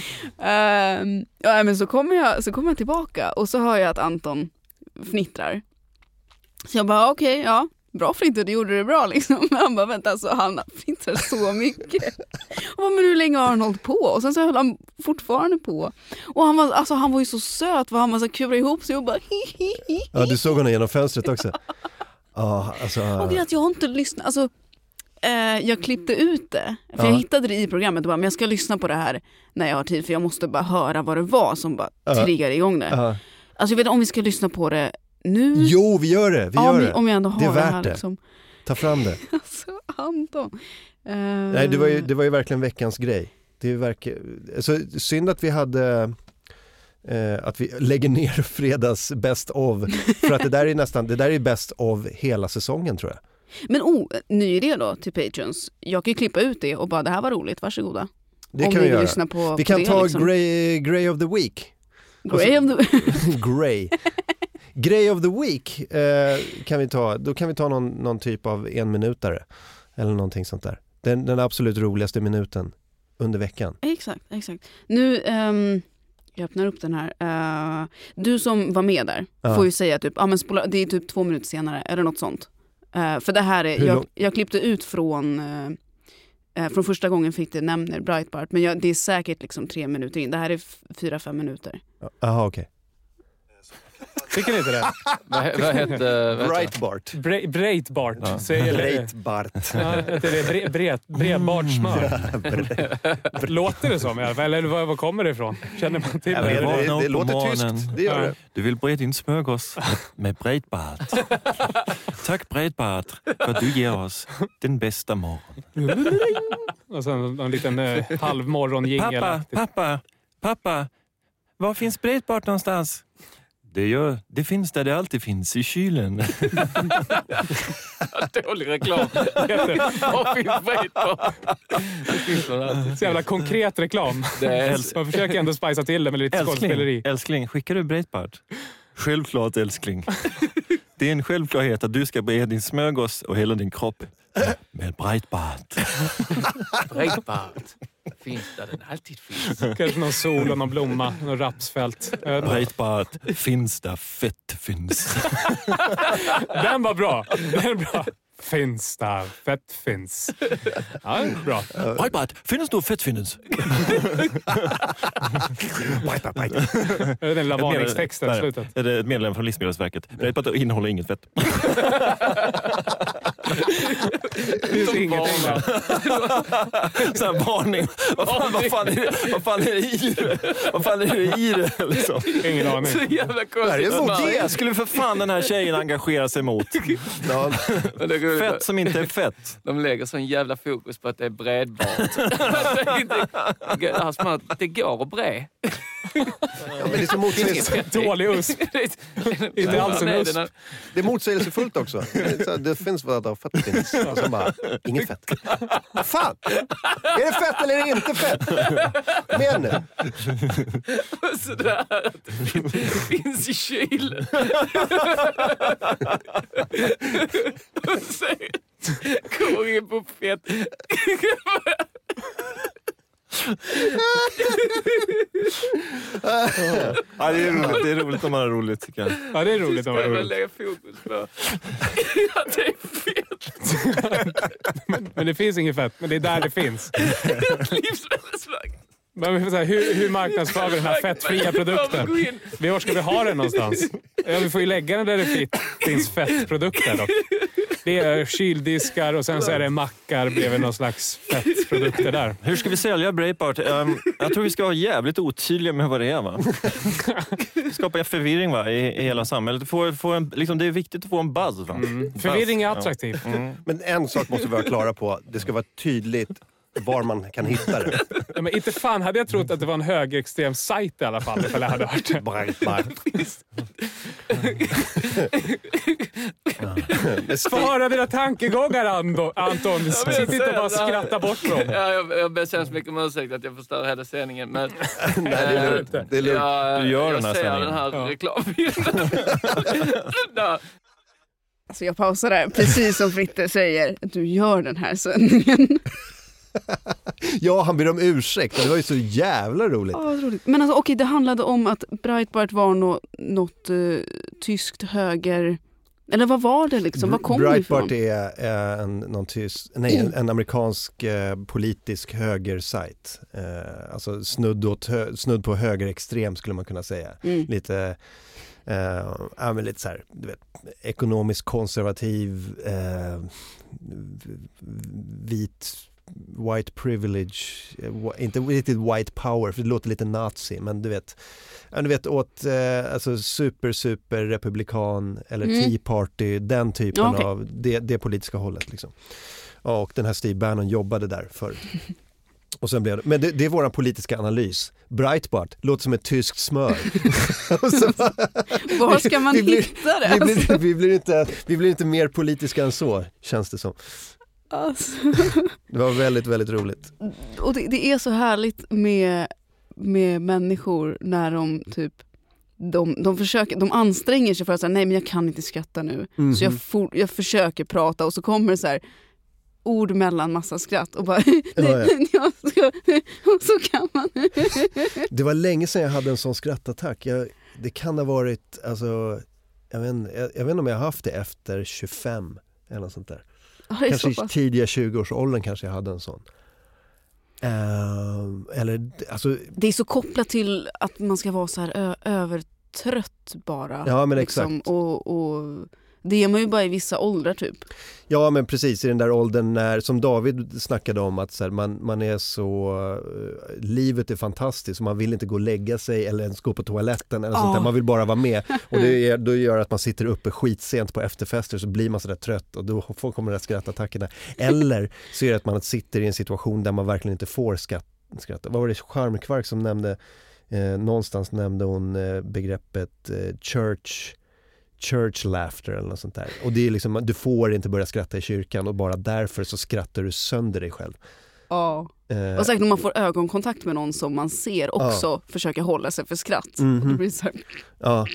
Men så kommer jag tillbaka och så hör jag att Anton fnittrar. Så jag bara, okej, ja. Bra Fritte, du gjorde det bra liksom. Han bara, vänta, alltså han fnittrar så mycket. Och bara, men hur länge har han hållit på? Och sen så höll han fortfarande på. Och han var ju så söt, för han var så kurade ihop sig och bara hi. Ja, du såg honom genom fönstret också. Och det är att jag har inte lyssnat, alltså jag klippte ut det. För jag hittade det i programmet och bara, men jag ska lyssna på det här när jag har tid, för jag måste bara höra vad det var som bara triggade igång det. Alltså jag vet inte om vi ska lyssna på det nu. Jo, vi gör det. Om jag ändå har det är värt här, det. Liksom. Ta fram det. Alltså, Anton. Nej, det var ju verkligen veckans grej. Alltså, synd att vi hade att vi lägger ner fredags best of, för att det där är best of hela säsongen, tror jag. Men ny idé då till Patreons. Jag kan ju klippa ut det och bara, det här var roligt, varsågoda. Det om kan vi vi göra. Lyssna på vi kan det, ta liksom. Grey of the Week. Grey. Grey of the Week kan vi ta. Då kan vi ta någon typ av 1-minutare eller någonting sånt där. Den absolut roligaste minuten under veckan. Exakt. Nu jag öppnar upp den här. Du som var med där får ju säga typ, det är typ 2 minuter senare eller något sånt. För det här är jag klippte ut från första gången fick det nämner Breitbart, men det är säkert liksom 3 minuter in. Det här är 4-5 minuter. Jaha, okej. Tycker ni inte det? Vad hette Breitbart. Breitbart. Ja. Breitbart. Ja, det är bredbart smör. Låter det som i alla fall? Eller vad kommer det ifrån? Känner man till det? Det låter tyskt. Det gör det. Du vill breda din smörgås med Breitbart. Tack Breitbart för att du ger oss den bästa morgon. Och sen en liten halvmorgonjingel. Pappa, var finns Breitbart någonstans? Det finns där det alltid finns, i kylen. Dålig reklam. Var finns Breitbart? Så jävla konkret reklam. Man försöker ändå spicea till det med lite skådespeleri. Älskling, skickar du Breitbart? Självklart, älskling. Det är en självklarhet att du ska breda din smörgås och hela din kropp med Breitbart. Breitbart finns där den alltid finns. Kanske någon sol och någon blomma, någon rapsfält. Breitbart finns där fett finns. Den var bra. Finns där fett finns. Ja, bra. Breitbart, finns du fett finns? Är det den lilla varningstexten i slutet? Är det ett medlem från Livsmedelsverket? Breitbart innehåller inget fett. Det finns ingenting där. Så här varning. Vad fan är det i det? Liksom? Ingen aning. Så jävla konstigt. Det skulle för fan den här tjejen engagera sig mot. Ja. Fett som inte är fett. De lägger sån jävla fokus på att det är bredbart. Det går att bre. Ja, men det är så motsägelsefullt. Dålig usp. Inte alls en usp. Det är motsägelsefullt också. Det finns vad fett finns. Och så bara, inget fett. Vad fan? Är det fett eller är det inte fett? Men nu. Sådär. Det finns i kylen. Och säger korgen på fett. Ja, det är roligt om man har roligt, tycker jag. Ja, det är roligt om man har roligt. Lägga fokus på att det är fett. Men det finns inget fett, men det är där det finns. Livsmedelsverket. Men hur marknadsför vi den här fettfria produkten? Var ska vi ha den någonstans? Ja, vi får ju lägga den där det finns fettprodukter dock. Det är kyldiskar och sen så är det mackar bredvid någon slags fettprodukter där. Hur ska vi sälja Breitbart? Jag tror vi ska vara jävligt otydliga med vad det är, va? Skapa förvirring, va, i hela samhället. Det är viktigt att få en buzz, va? Förvirring är attraktiv. Men en sak måste vi vara klara på. Det ska vara tydligt var man kan hitta det. Ja, men inte fan hade jag trott att det var en högerextrem sajt i alla fall, ifall jag hade hört det. Svara dina tankegångar, Anton. Sitt inte och bara skratta bort dem. Ja, jag ber så mycket om ursäkt att jag förstör hela sändningen. Men, Nej, det är lugnt. Det är lugnt. Du gör den här sändningen. Jag ser den här reklambilden. Alltså jag pausar där, precis som Fritte säger. Du gör den här sändningen. Ja, han ber om ursäkt. Det var ju så jävla roligt. Ja, roligt. Men alltså, okej, det handlade om att Breitbart var något tyskt höger... Eller vad var det liksom? Vad kom det ifrån? Breitbart är en amerikansk politisk högersajt. Alltså snudd på högerextrem skulle man kunna säga. Lite... lite så här, du vet, ekonomiskt konservativ, white privilege, inte riktigt white power, för det låter lite nazi, men du vet åt alltså super republikan eller Tea Party, den typen av det politiska hållet liksom. Och den här Steve Bannon jobbade där förut. Och sen blev det, men det är vår politiska analys. Breitbart låter som ett tyskt smör. Var ska man hitta det? Vi blir inte mer politiska än så, känns det som. Alltså. Det var väldigt, väldigt roligt. Och det är så härligt med människor när de typ de anstränger sig för att säga nej men jag kan inte skratta nu. Så jag försöker prata och så kommer det så här ord mellan massa skratt och bara och så kan man. Det var länge sedan jag hade en sån skrattattack. Det kan ha varit alltså jag vet inte om jag har haft det efter 25 eller något sånt där. Kanske tidiga 20-årsåldern kanske jag hade en sån. Eller, alltså, det är så kopplat till att man ska vara så här övertrött bara. Ja, men liksom, exakt. Och det är man ju bara i vissa åldrar typ. Ja, men precis i den där åldern när, som David snackade om, att så här, man är så livet är fantastiskt och man vill inte gå och lägga sig eller ens gå på toaletten eller sånt där. Man vill bara vara med och då gör att man sitter uppe skitsent på efterfester, så blir man så där trött och då kommer det skrattattackerna. Eller så är det att man sitter i en situation där man verkligen inte får skratta. Vad var det Charmkvark som nämnde någonstans nämnde hon begreppet church laughter eller något sånt där. Och det är liksom, du får inte börja skratta i kyrkan och bara därför så skrattar du sönder dig själv. Ja. Och säkert när man får ögonkontakt med någon som man ser också försöka hålla sig för skratt. Och det blir så här. Ja.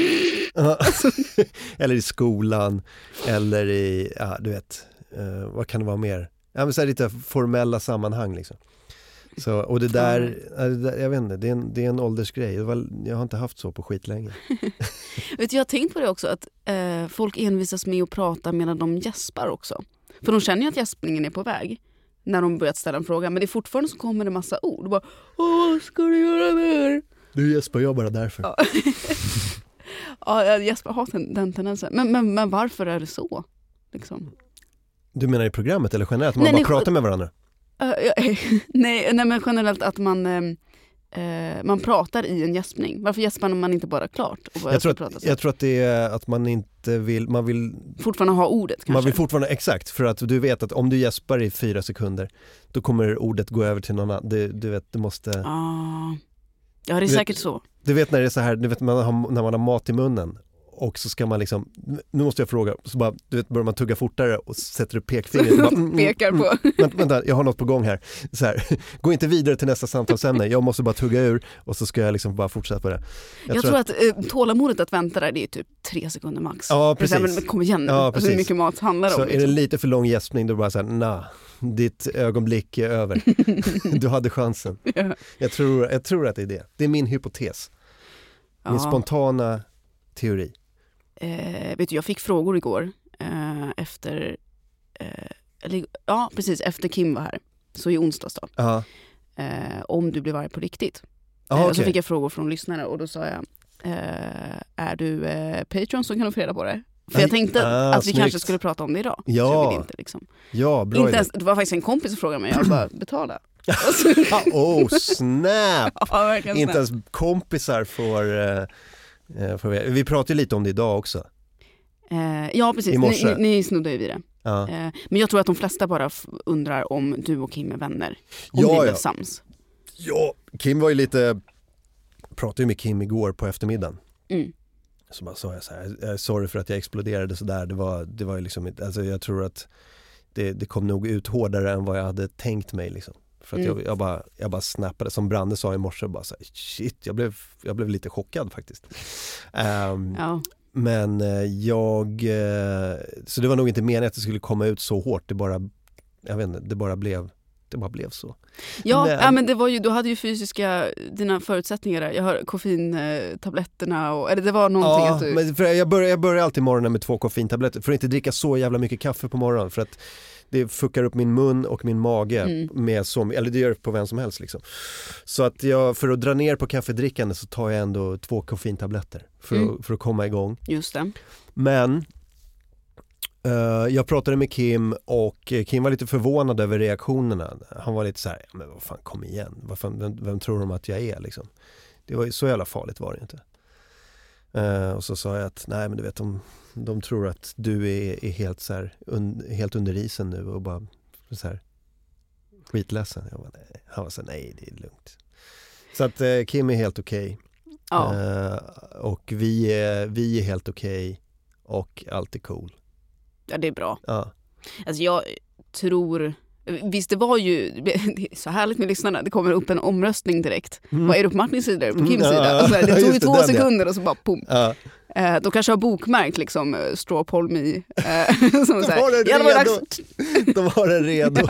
Eller i skolan eller i, du vet, vad kan det vara mer? Ja, men så här lite formella sammanhang liksom. Så, och det där, jag vet inte, det är en åldersgrej. Jag har inte haft så på skit länge. Vet du, jag har tänkt på det också, att folk envisas med att prata medan de gäspar också. För de känner ju att gäspningen är på väg när de börjat ställa en fråga. Men det är fortfarande så kommer det massa ord. Bara, vad ska du göra mer? Du gäspar jag bara därför. Ja, jag gäspar har den tendensen. Men varför är det så? Liksom. Du menar i programmet eller generellt? Man bara pratar med varandra? Nej, men generellt att man pratar i en gäspning. Varför gäspar man inte bara klart? Jag tror att det är att man inte vill... Man vill fortfarande ha ordet kanske. Man vill fortfarande, exakt. För att du vet att om du gäspar i 4 sekunder då kommer ordet gå över till någon annan. Du vet, du måste... Ja, det är säkert så. Du vet när det är så här, du vet när man har mat i munnen. Och så ska man liksom, nu måste jag fråga, så bara, du vet, börjar man tugga fortare och sätter upp pekfingret. Pekar på. Vänta, jag har något på gång här. Så här. Gå inte vidare till nästa samtalsämne. Jag måste bara tugga ur och så ska jag liksom bara fortsätta på det. Jag tror att tålamodet att vänta där, det är typ 3 sekunder max. Ja, precis. Men kom igen nu. Ja, alltså, hur mycket mat handlar det om? Så liksom. Är det lite för lång gäspning då bara så här, ditt ögonblick är över. Du hade chansen. Ja. Jag tror att det är det. Det är min hypotes. Min spontana teori. Vet du, jag fick frågor igår efter efter Kim var här, så i onsdags då, om du blev arg på riktigt. Och så fick jag frågor från lyssnare och då sa jag, är du Patreon så kan du få reda på det. För jag tänkte att vi kanske skulle prata om det idag. Ja, så jag vill inte, liksom. Ja, bra. Inte ens, det var faktiskt en kompis som frågade mig, jag bara betala. Snap! Ja, inte ens kompisar får vi pratar ju lite om det idag också. Ja, precis. Ni snuddar ju vid det. Ja. Men jag tror att de flesta bara undrar om du och Kim är vänner. Om ni blev sams. Ja, Kim var ju pratade ju med Kim igår på eftermiddagen. Så bara sa jag så här, sorry för att jag exploderade så där. Det var ju liksom, alltså jag tror att det kom nog ut hårdare än vad jag hade tänkt mig liksom. För att jag bara snappade, som Brande sa i morse, bara så här, shit, jag blev lite chockad faktiskt. Men så det var nog inte meningen att det skulle komma ut så hårt, det bara blev så. Ja, men det var ju, du hade ju dina förutsättningar där. Jag har koffeintabletterna och det var någonting att du... men för jag börjar alltid morgonen med 2 koffeintabletter för att inte dricka så jävla mycket kaffe på morgonen, för att det fuckar upp min mun och min mage med eller det gör det på vem som helst liksom. Så att för att dra ner på kaffedrickande så tar jag ändå 2 koffeintabletter för att komma igång. Just det. Men jag pratade med Kim och Kim var lite förvånad över reaktionerna. Han var lite så här, men vad fan, kom igen. Vem tror de att jag är liksom? Det var ju så jävla farligt var det inte. Och så sa jag att nej, men du vet, de tror att du är helt så här, helt under isen nu och bara så här skitledsen. Han var så här, nej, det är lugnt. Så att Kim är helt okej. Ja. Och vi är helt okej och allt är cool. Ja, det är bra. Ja. Alltså tror... Visst, det var ju det är så härligt med lyssnarna. Det kommer upp en omröstning direkt. Vad är det på Martins sida? På Kims sida? Alltså, det tog ju 2 sekunder och så bara pum. De kanske har bokmärkt liksom Straw Poll Me. De har den redo.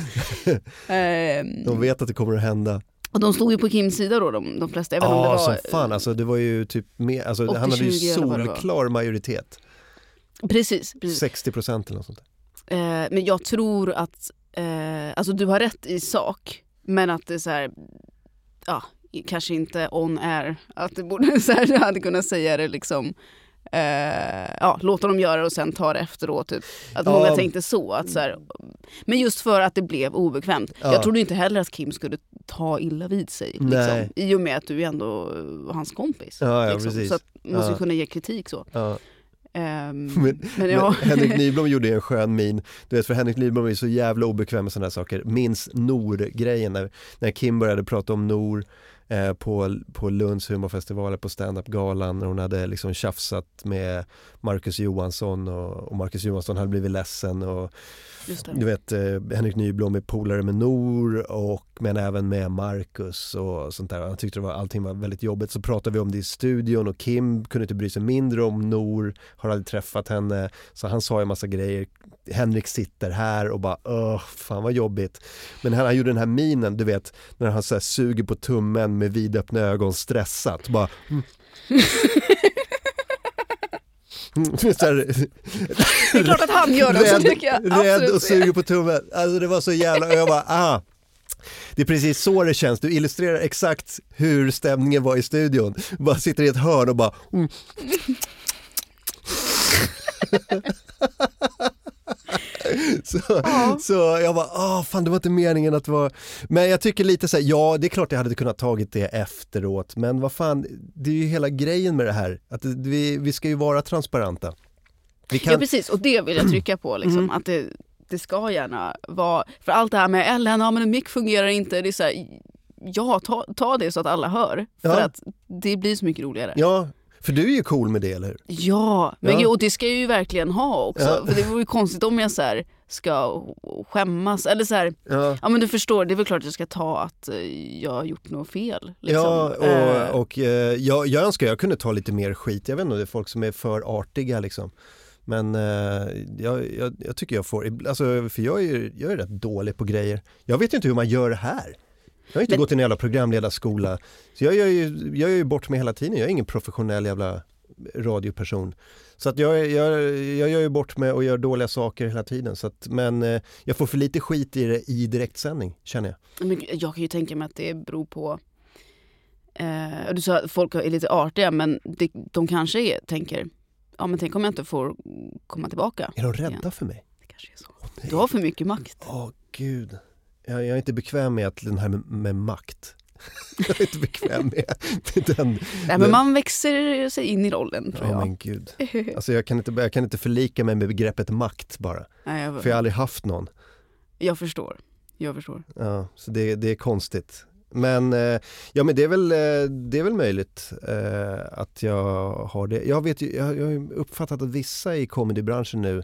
De vet att det kommer att hända. Och de stod ju på Kims sida då, de flesta. Jag vet inte om det var, som fan. Alltså, det var ju typ alltså, han hade ju solklar majoritet. Precis. 60% eller något sånt där. Men jag tror att alltså du har rätt i sak, men att det är så här, kanske inte on air, att det borde så här, jag hade kunnat säga det liksom låta dem göra det och sen ta det efteråt typ. Att många tänkte så, att så här, men just för att det blev obekvämt. Jag trodde inte heller att Kim skulle ta illa vid sig liksom, i och med att du är ändå hans kompis liksom. Så att man måste kunna ge kritik så. Men Henrik Nyblom gjorde en skön min. Du vet, för Henrik Nyblom är så jävla obekväm med sådana här saker. Minns Nor-grejen när Kim började prata om Nor på Lunds humorfestival, på stand-up-galan, när hon hade liksom tjafsat med Marcus Johansson och Marcus Johansson hade blivit ledsen och du vet, Henrik Nyblom är polare med Nor men även med Marcus och sånt där. Han tyckte allting var väldigt jobbigt. Så pratade vi om det i studion och Kim kunde inte bry sig mindre om Nor, har aldrig träffat henne, så han sa en massa grejer. Henrik sitter här och bara fan vad jobbigt. Men han gjorde den här minen, du vet, när han så här suger på tummen med vidöppna ögon, stressat bara det är klart att han gör det, så tycker jag. Rädd och suger på tummen. Alltså det var så jävla... Jag bara, det är precis så det känns. Du illustrerar exakt hur stämningen var i studion. Bara sitter i ett hörn och bara... Så jag bara, fan, det var inte meningen att vara... Men jag tycker lite så här, det är klart jag hade kunnat tagit det efteråt, men vad fan, det är ju hela grejen med det här, att vi ska ju vara transparenta. Ja, precis, och det vill jag trycka på liksom, att det ska gärna vara, för allt det här med Ellen, men en mic fungerar inte, det är så här, ta det så att alla hör, för att det blir så mycket roligare. Ja. För du är ju cool med det, eller hur? Ja, men och det ska jag ju verkligen ha också. För det vore ju konstigt om jag så här ska skämmas. Eller så här, men du förstår, det är väl klart att jag ska ta att jag har gjort något fel. Liksom. Ja, och jag önskar jag kunde ta lite mer skit. Jag vet inte, det är folk som är för artiga liksom. Men jag tycker jag får... Alltså, för jag är rätt dålig på grejer. Jag vet inte hur man gör det här. Jag har inte gått i en jävla programledarskola. Så jag gör ju bort mig hela tiden. Jag är ingen professionell jävla radioperson. Så att jag gör ju bort mig och gör dåliga saker hela tiden. Så att, men jag får för lite skit i det i direktsändning, känner jag. Men jag kan ju tänka mig att det beror på... du sa att folk är lite artiga, men de kanske tänker... Ja, men tänk om jag inte får komma tillbaka. Är de rädda för mig? Det kanske är så. Du har för mycket makt. Gud. Jag är inte bekväm med att den här med makt. Jag är inte bekväm med den. Nej, men man växer sig in i rollen, tror jag. Men gud. Alltså jag kan inte förlika mig med begreppet makt bara. Nej, för jag har aldrig haft någon. Jag förstår. Ja, så det är konstigt. Men men det är väl möjligt att jag har det. Jag har uppfattat att vissa i comedybranschen nu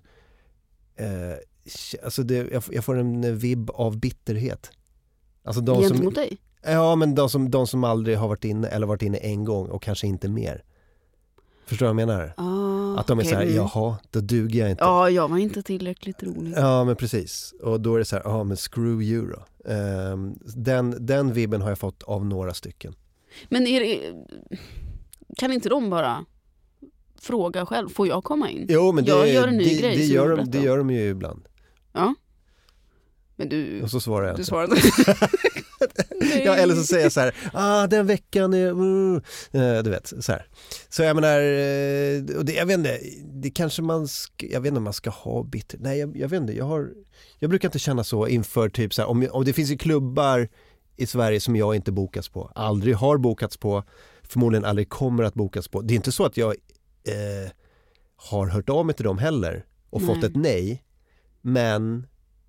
alltså jag får en vibb av bitterhet. Alltså gentemot dig? Ja, men de som aldrig har varit inne eller varit inne en gång och kanske inte mer. Förstår du vad jag menar? Att de är så här, jaha, då duger jag inte. Ja, jag var inte tillräckligt rolig. Ja, men precis. Och då är det så här, men screw you då. Den vibben har jag fått av några stycken. Men kan inte de bara fråga själv, får jag komma in? Jo, men jag gör en ny grej. Det gör de ju ibland. Ja. Men du... Och så svarar jag. Du svarar inte. Ja, eller så säger jag så här, den veckan är... du vet, så här. Så jag menar, och det, jag vet inte, det kanske jag vet inte om man ska ha bitter... Nej, jag vet inte, jag brukar inte känna så inför typ så här, om det finns ju klubbar i Sverige som jag inte bokas på, aldrig har bokats på, förmodligen aldrig kommer att bokas på. Det är inte så att jag har hört av mig till dem heller och fått ett nej, men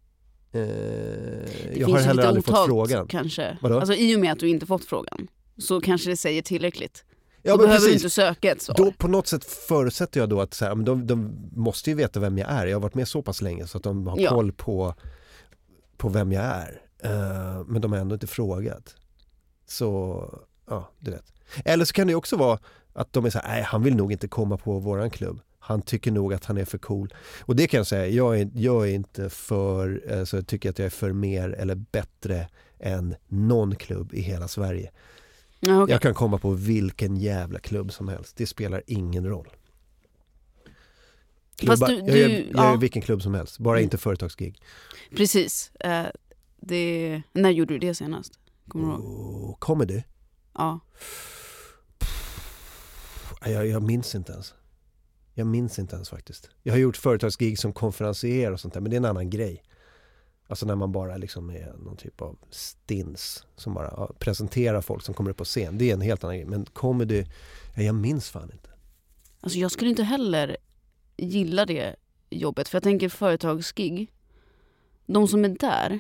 jag har heller aldrig fått frågan. Kanske. Vadå? Alltså i och med att du inte fått frågan så kanske det säger tillräckligt. Ja, då men behöver precis. du inte söka ett svar. Då på något sätt förutsätter jag då att så här, de måste ju veta vem jag är. Jag har varit med så pass länge så att de har koll på på vem jag är. Men de har ändå inte frågat. Så, ja, du vet. Eller så kan det också vara att de är så här, nej, han vill nog inte komma på våran klubb. Han tycker nog att han är för cool. Och det kan jag säga, jag är inte för, så jag tycker att jag är för mer eller bättre än någon klubb i hela Sverige. Ja, okay. Jag kan komma på vilken jävla klubb som helst. Det spelar ingen roll. Klubba, Fast jag gör vilken klubb som helst, bara inte företagsgig. Precis. När gjorde du det senast? Kommer du ihåg? Comedy? Ja. Jag minns inte ens. Jag minns inte ens faktiskt. Jag har gjort företagsgig som konferencier och sånt där, men det är en annan grej. Alltså när man bara liksom är någon typ av stins som bara presenterar folk som kommer upp på scen. Det är en helt annan grej. Men comedy, jag minns fan inte. Alltså jag skulle inte heller gilla det jobbet. För jag tänker företagsgig. De som är där,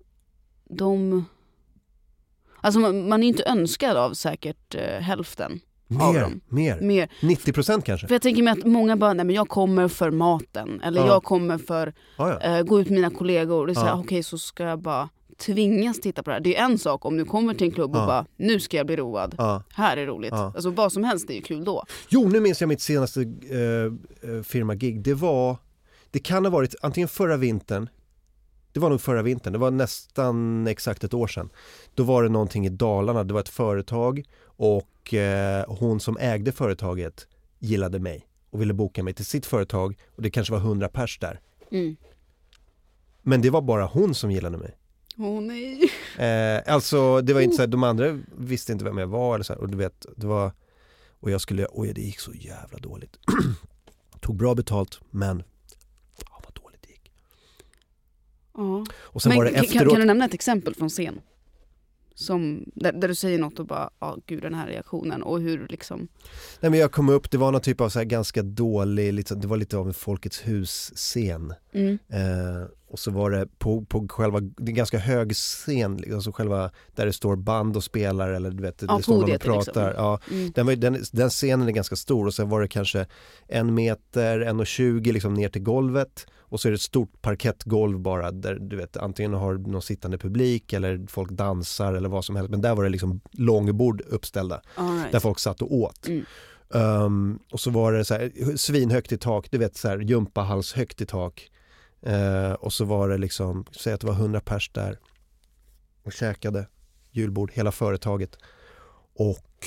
alltså man är inte önskad av säkert hälften. Mer. 90% kanske. För jag tänker mig att många bara, nej men jag kommer för maten. Eller jag kommer för gå ut med mina kollegor. Och säga okej, så ska jag bara tvingas titta på det här. Det är en sak om du kommer till en klubb och bara, nu ska jag bli road. Här är roligt. Alltså vad som helst är ju kul då. Jo, nu minns jag mitt senaste firmagig. Det kan ha varit antingen förra vintern. Det var nog förra vintern. Det var nästan exakt ett år sedan. Då var det någonting i Dalarna. Det var ett företag och hon som ägde företaget gillade mig och ville boka mig till sitt företag, och det kanske var 100 pers där. Men det var bara hon som gillade mig. Nej. Alltså det var inte så här, de andra visste inte vem jag var eller så här, och du vet, det var, och det gick så jävla dåligt. Tog bra betalt, men vad dåligt det gick. Och sen men var det efteråt. Kan du nämna ett exempel från scen? Som, där du säger något och bara, gud, den här reaktionen, och hur liksom... Nej, men jag kom upp, det var någon typ av så här ganska dålig, liksom, det var lite av en Folkets hus-scen. Och så var det på själva, det är ganska hög scen, liksom, så själva, där det står band och spelar, eller du vet, det står någon och pratar. Liksom. Den scenen är ganska stor, och sen var det kanske 1 meter, 1,20 liksom ner till golvet. Och så är det ett stort parkettgolv bara, där du vet, antingen har någon sittande publik eller folk dansar eller vad som helst. Men där var det liksom långbord uppställda, där folk satt och åt. Och så var det så här, svinhögt i tak, du vet, så här gympahalshögt i tak. Och så var det liksom, säg att det var 100 pers där och käkade julbord, hela företaget. Och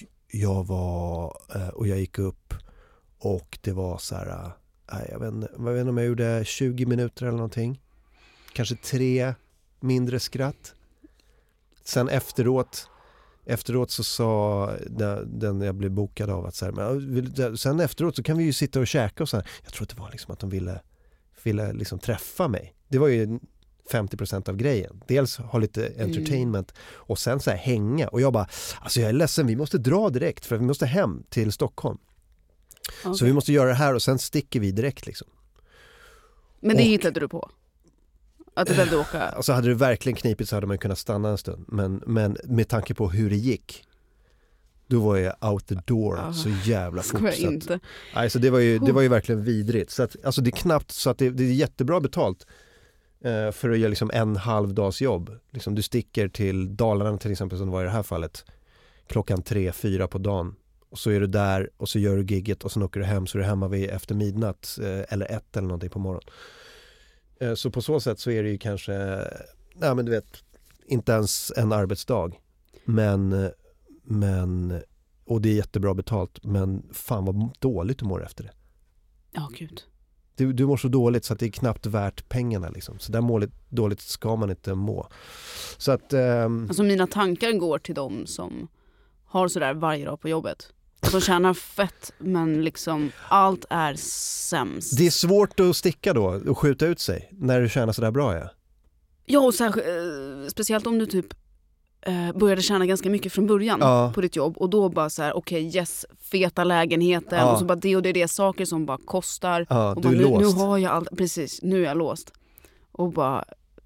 jag gick upp och det var så här... Jag vet inte om jag gjorde 20 minuter eller någonting. Kanske 3 mindre skratt. Sen efteråt så sa den jag blev bokad av att så här, men sen efteråt så kan vi ju sitta och käka och så här. Jag tror att det var liksom att de ville liksom träffa mig. Det var ju 50% av grejen. Dels ha lite entertainment och sen så här hänga. Och jag bara, alltså jag är ledsen, vi måste dra direkt för vi måste hem till Stockholm. Okay. Så vi måste göra det här och sen sticker vi direkt liksom. Men det hittade du på? Att du behövde åka? Alltså hade det verkligen knipit så hade man kunnat stanna en stund. Men med tanke på hur det gick, då var jag out the door så jävla fort. Så det var ju verkligen vidrigt. Så att, alltså det är knappt så att det är jättebra betalt för att göra liksom 1,5 dags jobb. Liksom du sticker till Dalarna till exempel, som var i det här fallet, 3-4 på dagen. Och så är du där och så gör du gigget och sen åker du hem, så är du hemma vid efter midnatt eller 1 eller någonting på morgonen. Så på så sätt så är det ju kanske, nej men du vet, inte ens en arbetsdag. Men och det är jättebra betalt, men fan vad dåligt du mår efter det. Ja, gud. Du mår så dåligt så att det är knappt värt pengarna liksom. Så där dåligt ska man inte må. Så att... Alltså mina tankar går till dem som har sådär varje dag på jobbet. De tjänar fett, men liksom allt är sämst. Det är svårt att sticka då och skjuta ut sig när du tjänar sådär bra, ja. Ja, och speciellt om du typ började tjäna ganska mycket från början på ditt jobb. Och då bara så här, feta lägenheten. Och så bara det och det är saker som bara kostar. Och du är låst. Nu har jag allt, precis, nu är jag låst. Och bara,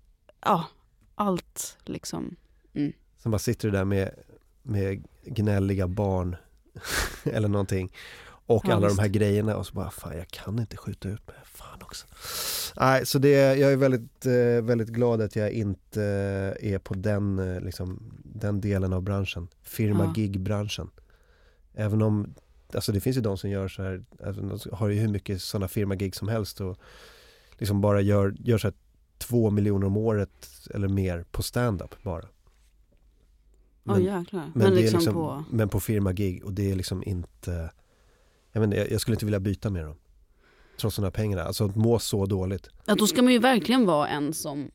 allt liksom. Så bara sitter du där med gnälliga barn eller någonting. Och alla de här grejerna och så bara, fan jag kan inte skjuta ut mig, fan också. Nej, så jag är väldigt, väldigt glad att jag inte är på den delen av branschen. Firma-gig-branschen. Även om, alltså det finns ju de som gör så här, alltså, har ju hur mycket sådana firma-gig som helst och liksom bara gör så här 2 miljoner om året eller mer på stand-up bara. Jäklar. Men det är liksom, men på firma-gig, och det är liksom inte, jag skulle inte vilja byta med dem trots sådana pengarna, alltså att må så dåligt. Ja, då ska man ju verkligen vara en som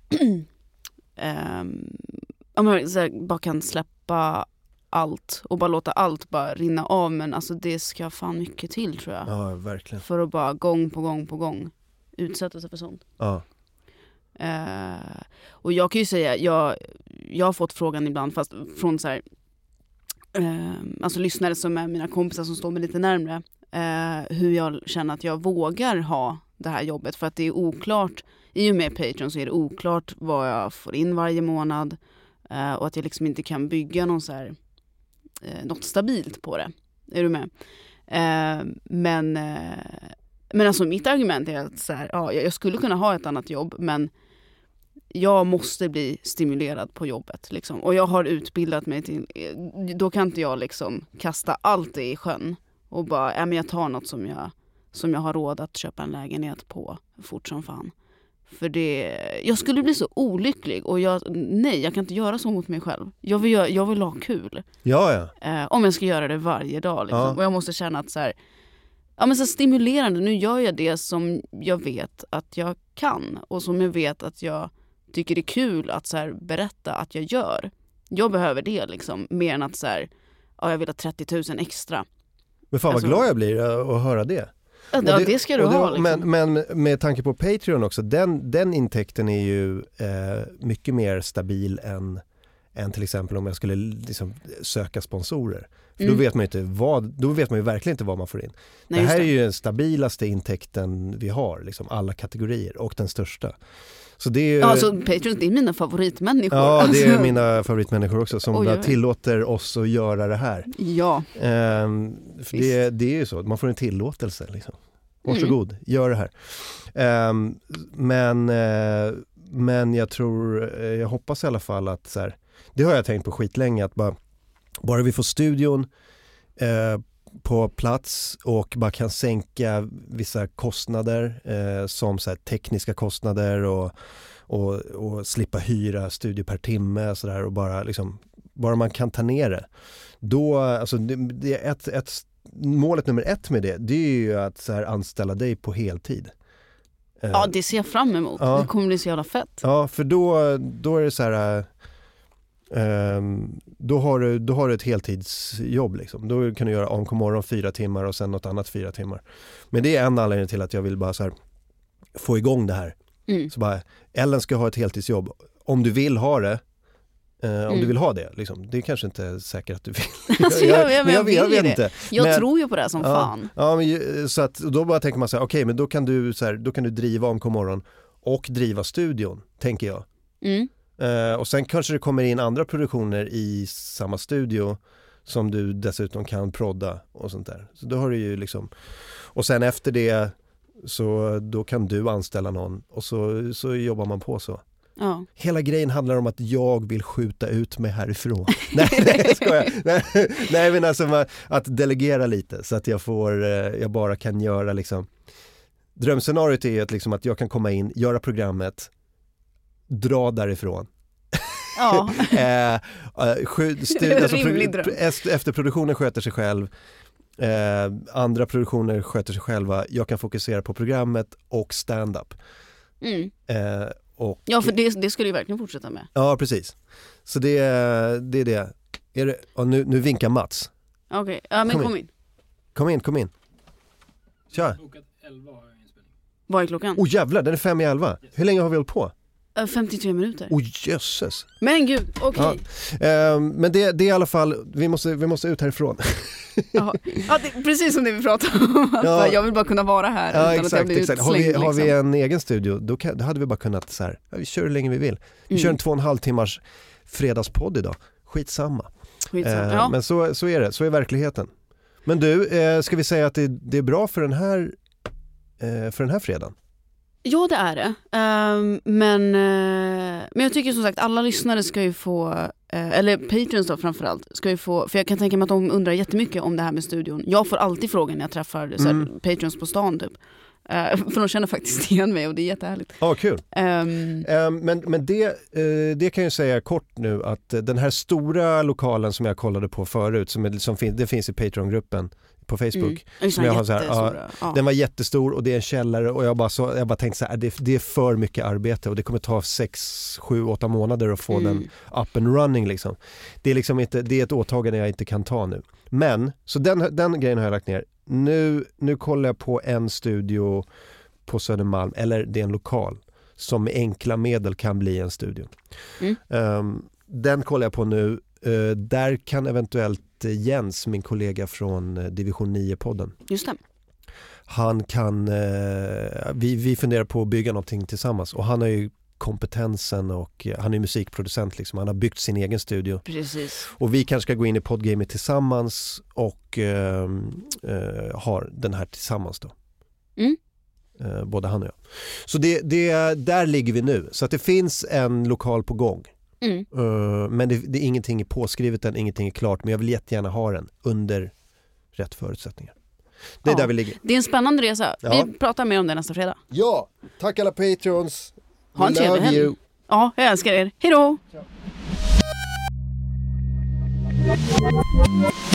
om man bara kan släppa allt och bara låta allt bara rinna av, men alltså det ska fan mycket till, tror jag. Ja, verkligen. För att bara gång på gång utsätta sig för sånt. Ja. Och jag kan ju säga, jag har fått frågan ibland, fast från så här, alltså lyssnare som är mina kompisar som står mig lite närmare, hur jag känner att jag vågar ha det här jobbet, för att det är oklart, i och med Patreon så är det oklart vad jag får in varje månad, och att jag liksom inte kan bygga någon så här, något stabilt på det. Är du med? Men alltså mitt argument är att så här, ja, jag skulle kunna ha ett annat jobb, men jag måste bli stimulerad på jobbet liksom. Och jag har utbildat mig till, då kan inte jag liksom kasta allt det i sjön och bara, men jag tar något som jag har råd att köpa en lägenhet på fort som fan. För jag skulle bli så olycklig, och jag kan inte göra så mot mig själv. Jag vill ha kul. Ja. Om jag ska göra det varje dag liksom. Ja. Och jag måste känna att så här, men så stimulerande, nu gör jag det som jag vet att jag kan, och som jag vet att jag tycker det är kul att så här berätta att jag gör. Jag behöver det liksom, mer än att så här, jag vill ha 30 000 extra. Men fan vad glad jag blir att höra det. Ja, det ska du ha. Liksom. Men med tanke på Patreon också, den intäkten är ju mycket mer stabil än till exempel om jag skulle liksom söka sponsorer. För då vet man ju verkligen inte vad man får in. Nej, det här är ju den stabilaste intäkten vi har, liksom alla kategorier, och den största. Så det är ju, alltså Patreon, det är mina favoritmänniskor. Ja, det är mina favoritmänniskor också som tillåter oss att göra det här. Ja. För det är ju så, man får en tillåtelse liksom. Varsågod, gör det här. Men jag hoppas i alla fall att så här, det har jag tänkt på skitlänge, att bara vi får studion på plats och bara kan sänka vissa kostnader som så här tekniska kostnader och slippa hyra studio per timme så där, och bara man kan ta ner det. Då, alltså det är målet nummer 1 med det är ju att så här anställa dig på heltid. Ja, det ser jag fram emot. Ja. Det kommer bli så jävla fett. Ja, för då är det så här, då har du ett heltidsjobb liksom. Då kan du göra AMK morgon 4 timmar och sen något annat 4 timmar. Men det är en anledning till att jag vill bara så här få igång det här. Så bara, Ellen ska ha ett heltidsjobb. Om du vill ha det, om du vill ha det liksom. Det är kanske inte säkert att du vill. Alltså, jag vet inte. Jag tror ju på det här som fan. Ja, men, så att då bara tänker man så här, okej, men då kan du driva AMK morgon och driva studion, tänker jag. Och sen kanske det kommer in andra produktioner i samma studio som du dessutom kan prodda och sånt där. Så då har du ju liksom, och sen efter det så då kan du anställa någon och så jobbar man på så. Ja. Hela grejen handlar om att jag vill skjuta ut mig härifrån. Nej, ska jag. Nej, men alltså att delegera lite så att jag bara kan göra liksom. Drömscenariot är att liksom att jag kan komma in, göra programmet, dra därifrån. Ja. Efterproduktionen sköter sig själv. Andra produktioner sköter sig själva. Jag kan fokusera på programmet och stand-up. Ja, för det skulle ju verkligen fortsätta med. Ja, precis. Så det är det. Nu vinkar Mats. Okej, ja, men Kom in. Kör. 11 har jag inspelning. Vad är klockan? Jävlar, den är 5:11. Hur länge har vi hållit på? 53 minuter. Jösses. Men gud, okej. Ja. Men det är i alla fall, vi måste ut härifrån. Ja, det är precis som det vi pratade om. Ja. Jag vill bara kunna vara här. Ja, exakt. Har vi en egen studio, då hade vi bara kunnat så här, vi kör hur länge vi vill. Vi kör en 2,5 timmars fredagspodd idag. Skitsamma. Ja. Men så är det, så är verkligheten. Men du, ska vi säga att det är bra för den här fredagen? Ja, det är det. Men jag tycker som sagt alla lyssnare ska ju få, eller Patreons då framförallt, ska ju få, för jag kan tänka mig att de undrar jättemycket om det här med studion. Jag får alltid frågan när jag träffar så här, Patreons på stan typ. För de känner faktiskt igen mig och det är jättehärligt. Ja, kul. Men det kan jag säga kort nu att den här stora lokalen som jag kollade på förut, det finns i Patreon-gruppen på Facebook. Som jag har så här, den var jättestor och det är en källare och jag bara tänkte så här, det är för mycket arbete och det kommer ta 6, 7, 8 månader att få den up and running liksom. Det är liksom inte, det är ett åtagande jag inte kan ta nu. Men, så den grejen har jag lagt ner. Nu kollar jag på en studio på Södermalm, eller det är en lokal som med enkla medel kan bli en studio. Den kollar jag på nu. Där kan eventuellt Jens, min kollega från Division 9-podden. Just det. Han kan, vi funderar på att bygga någonting tillsammans och han har ju kompetensen och han är musikproducent liksom. Han har byggt sin egen studio. Precis. Och vi kanske ska gå in i Podgamer tillsammans och har den här tillsammans då. Både han och jag. Så där ligger vi nu. Så att det finns en lokal på gång. Men det är ingenting är påskrivet än, ingenting är klart, men jag vill jättegärna ha den under rätt förutsättningar. Det är där vi ligger. Det är en spännande resa. Vi pratar mer om det nästa fredag. Ja, tack alla Patreons. Ha en trevlig helg. Ja, jag älskar er. Hej då!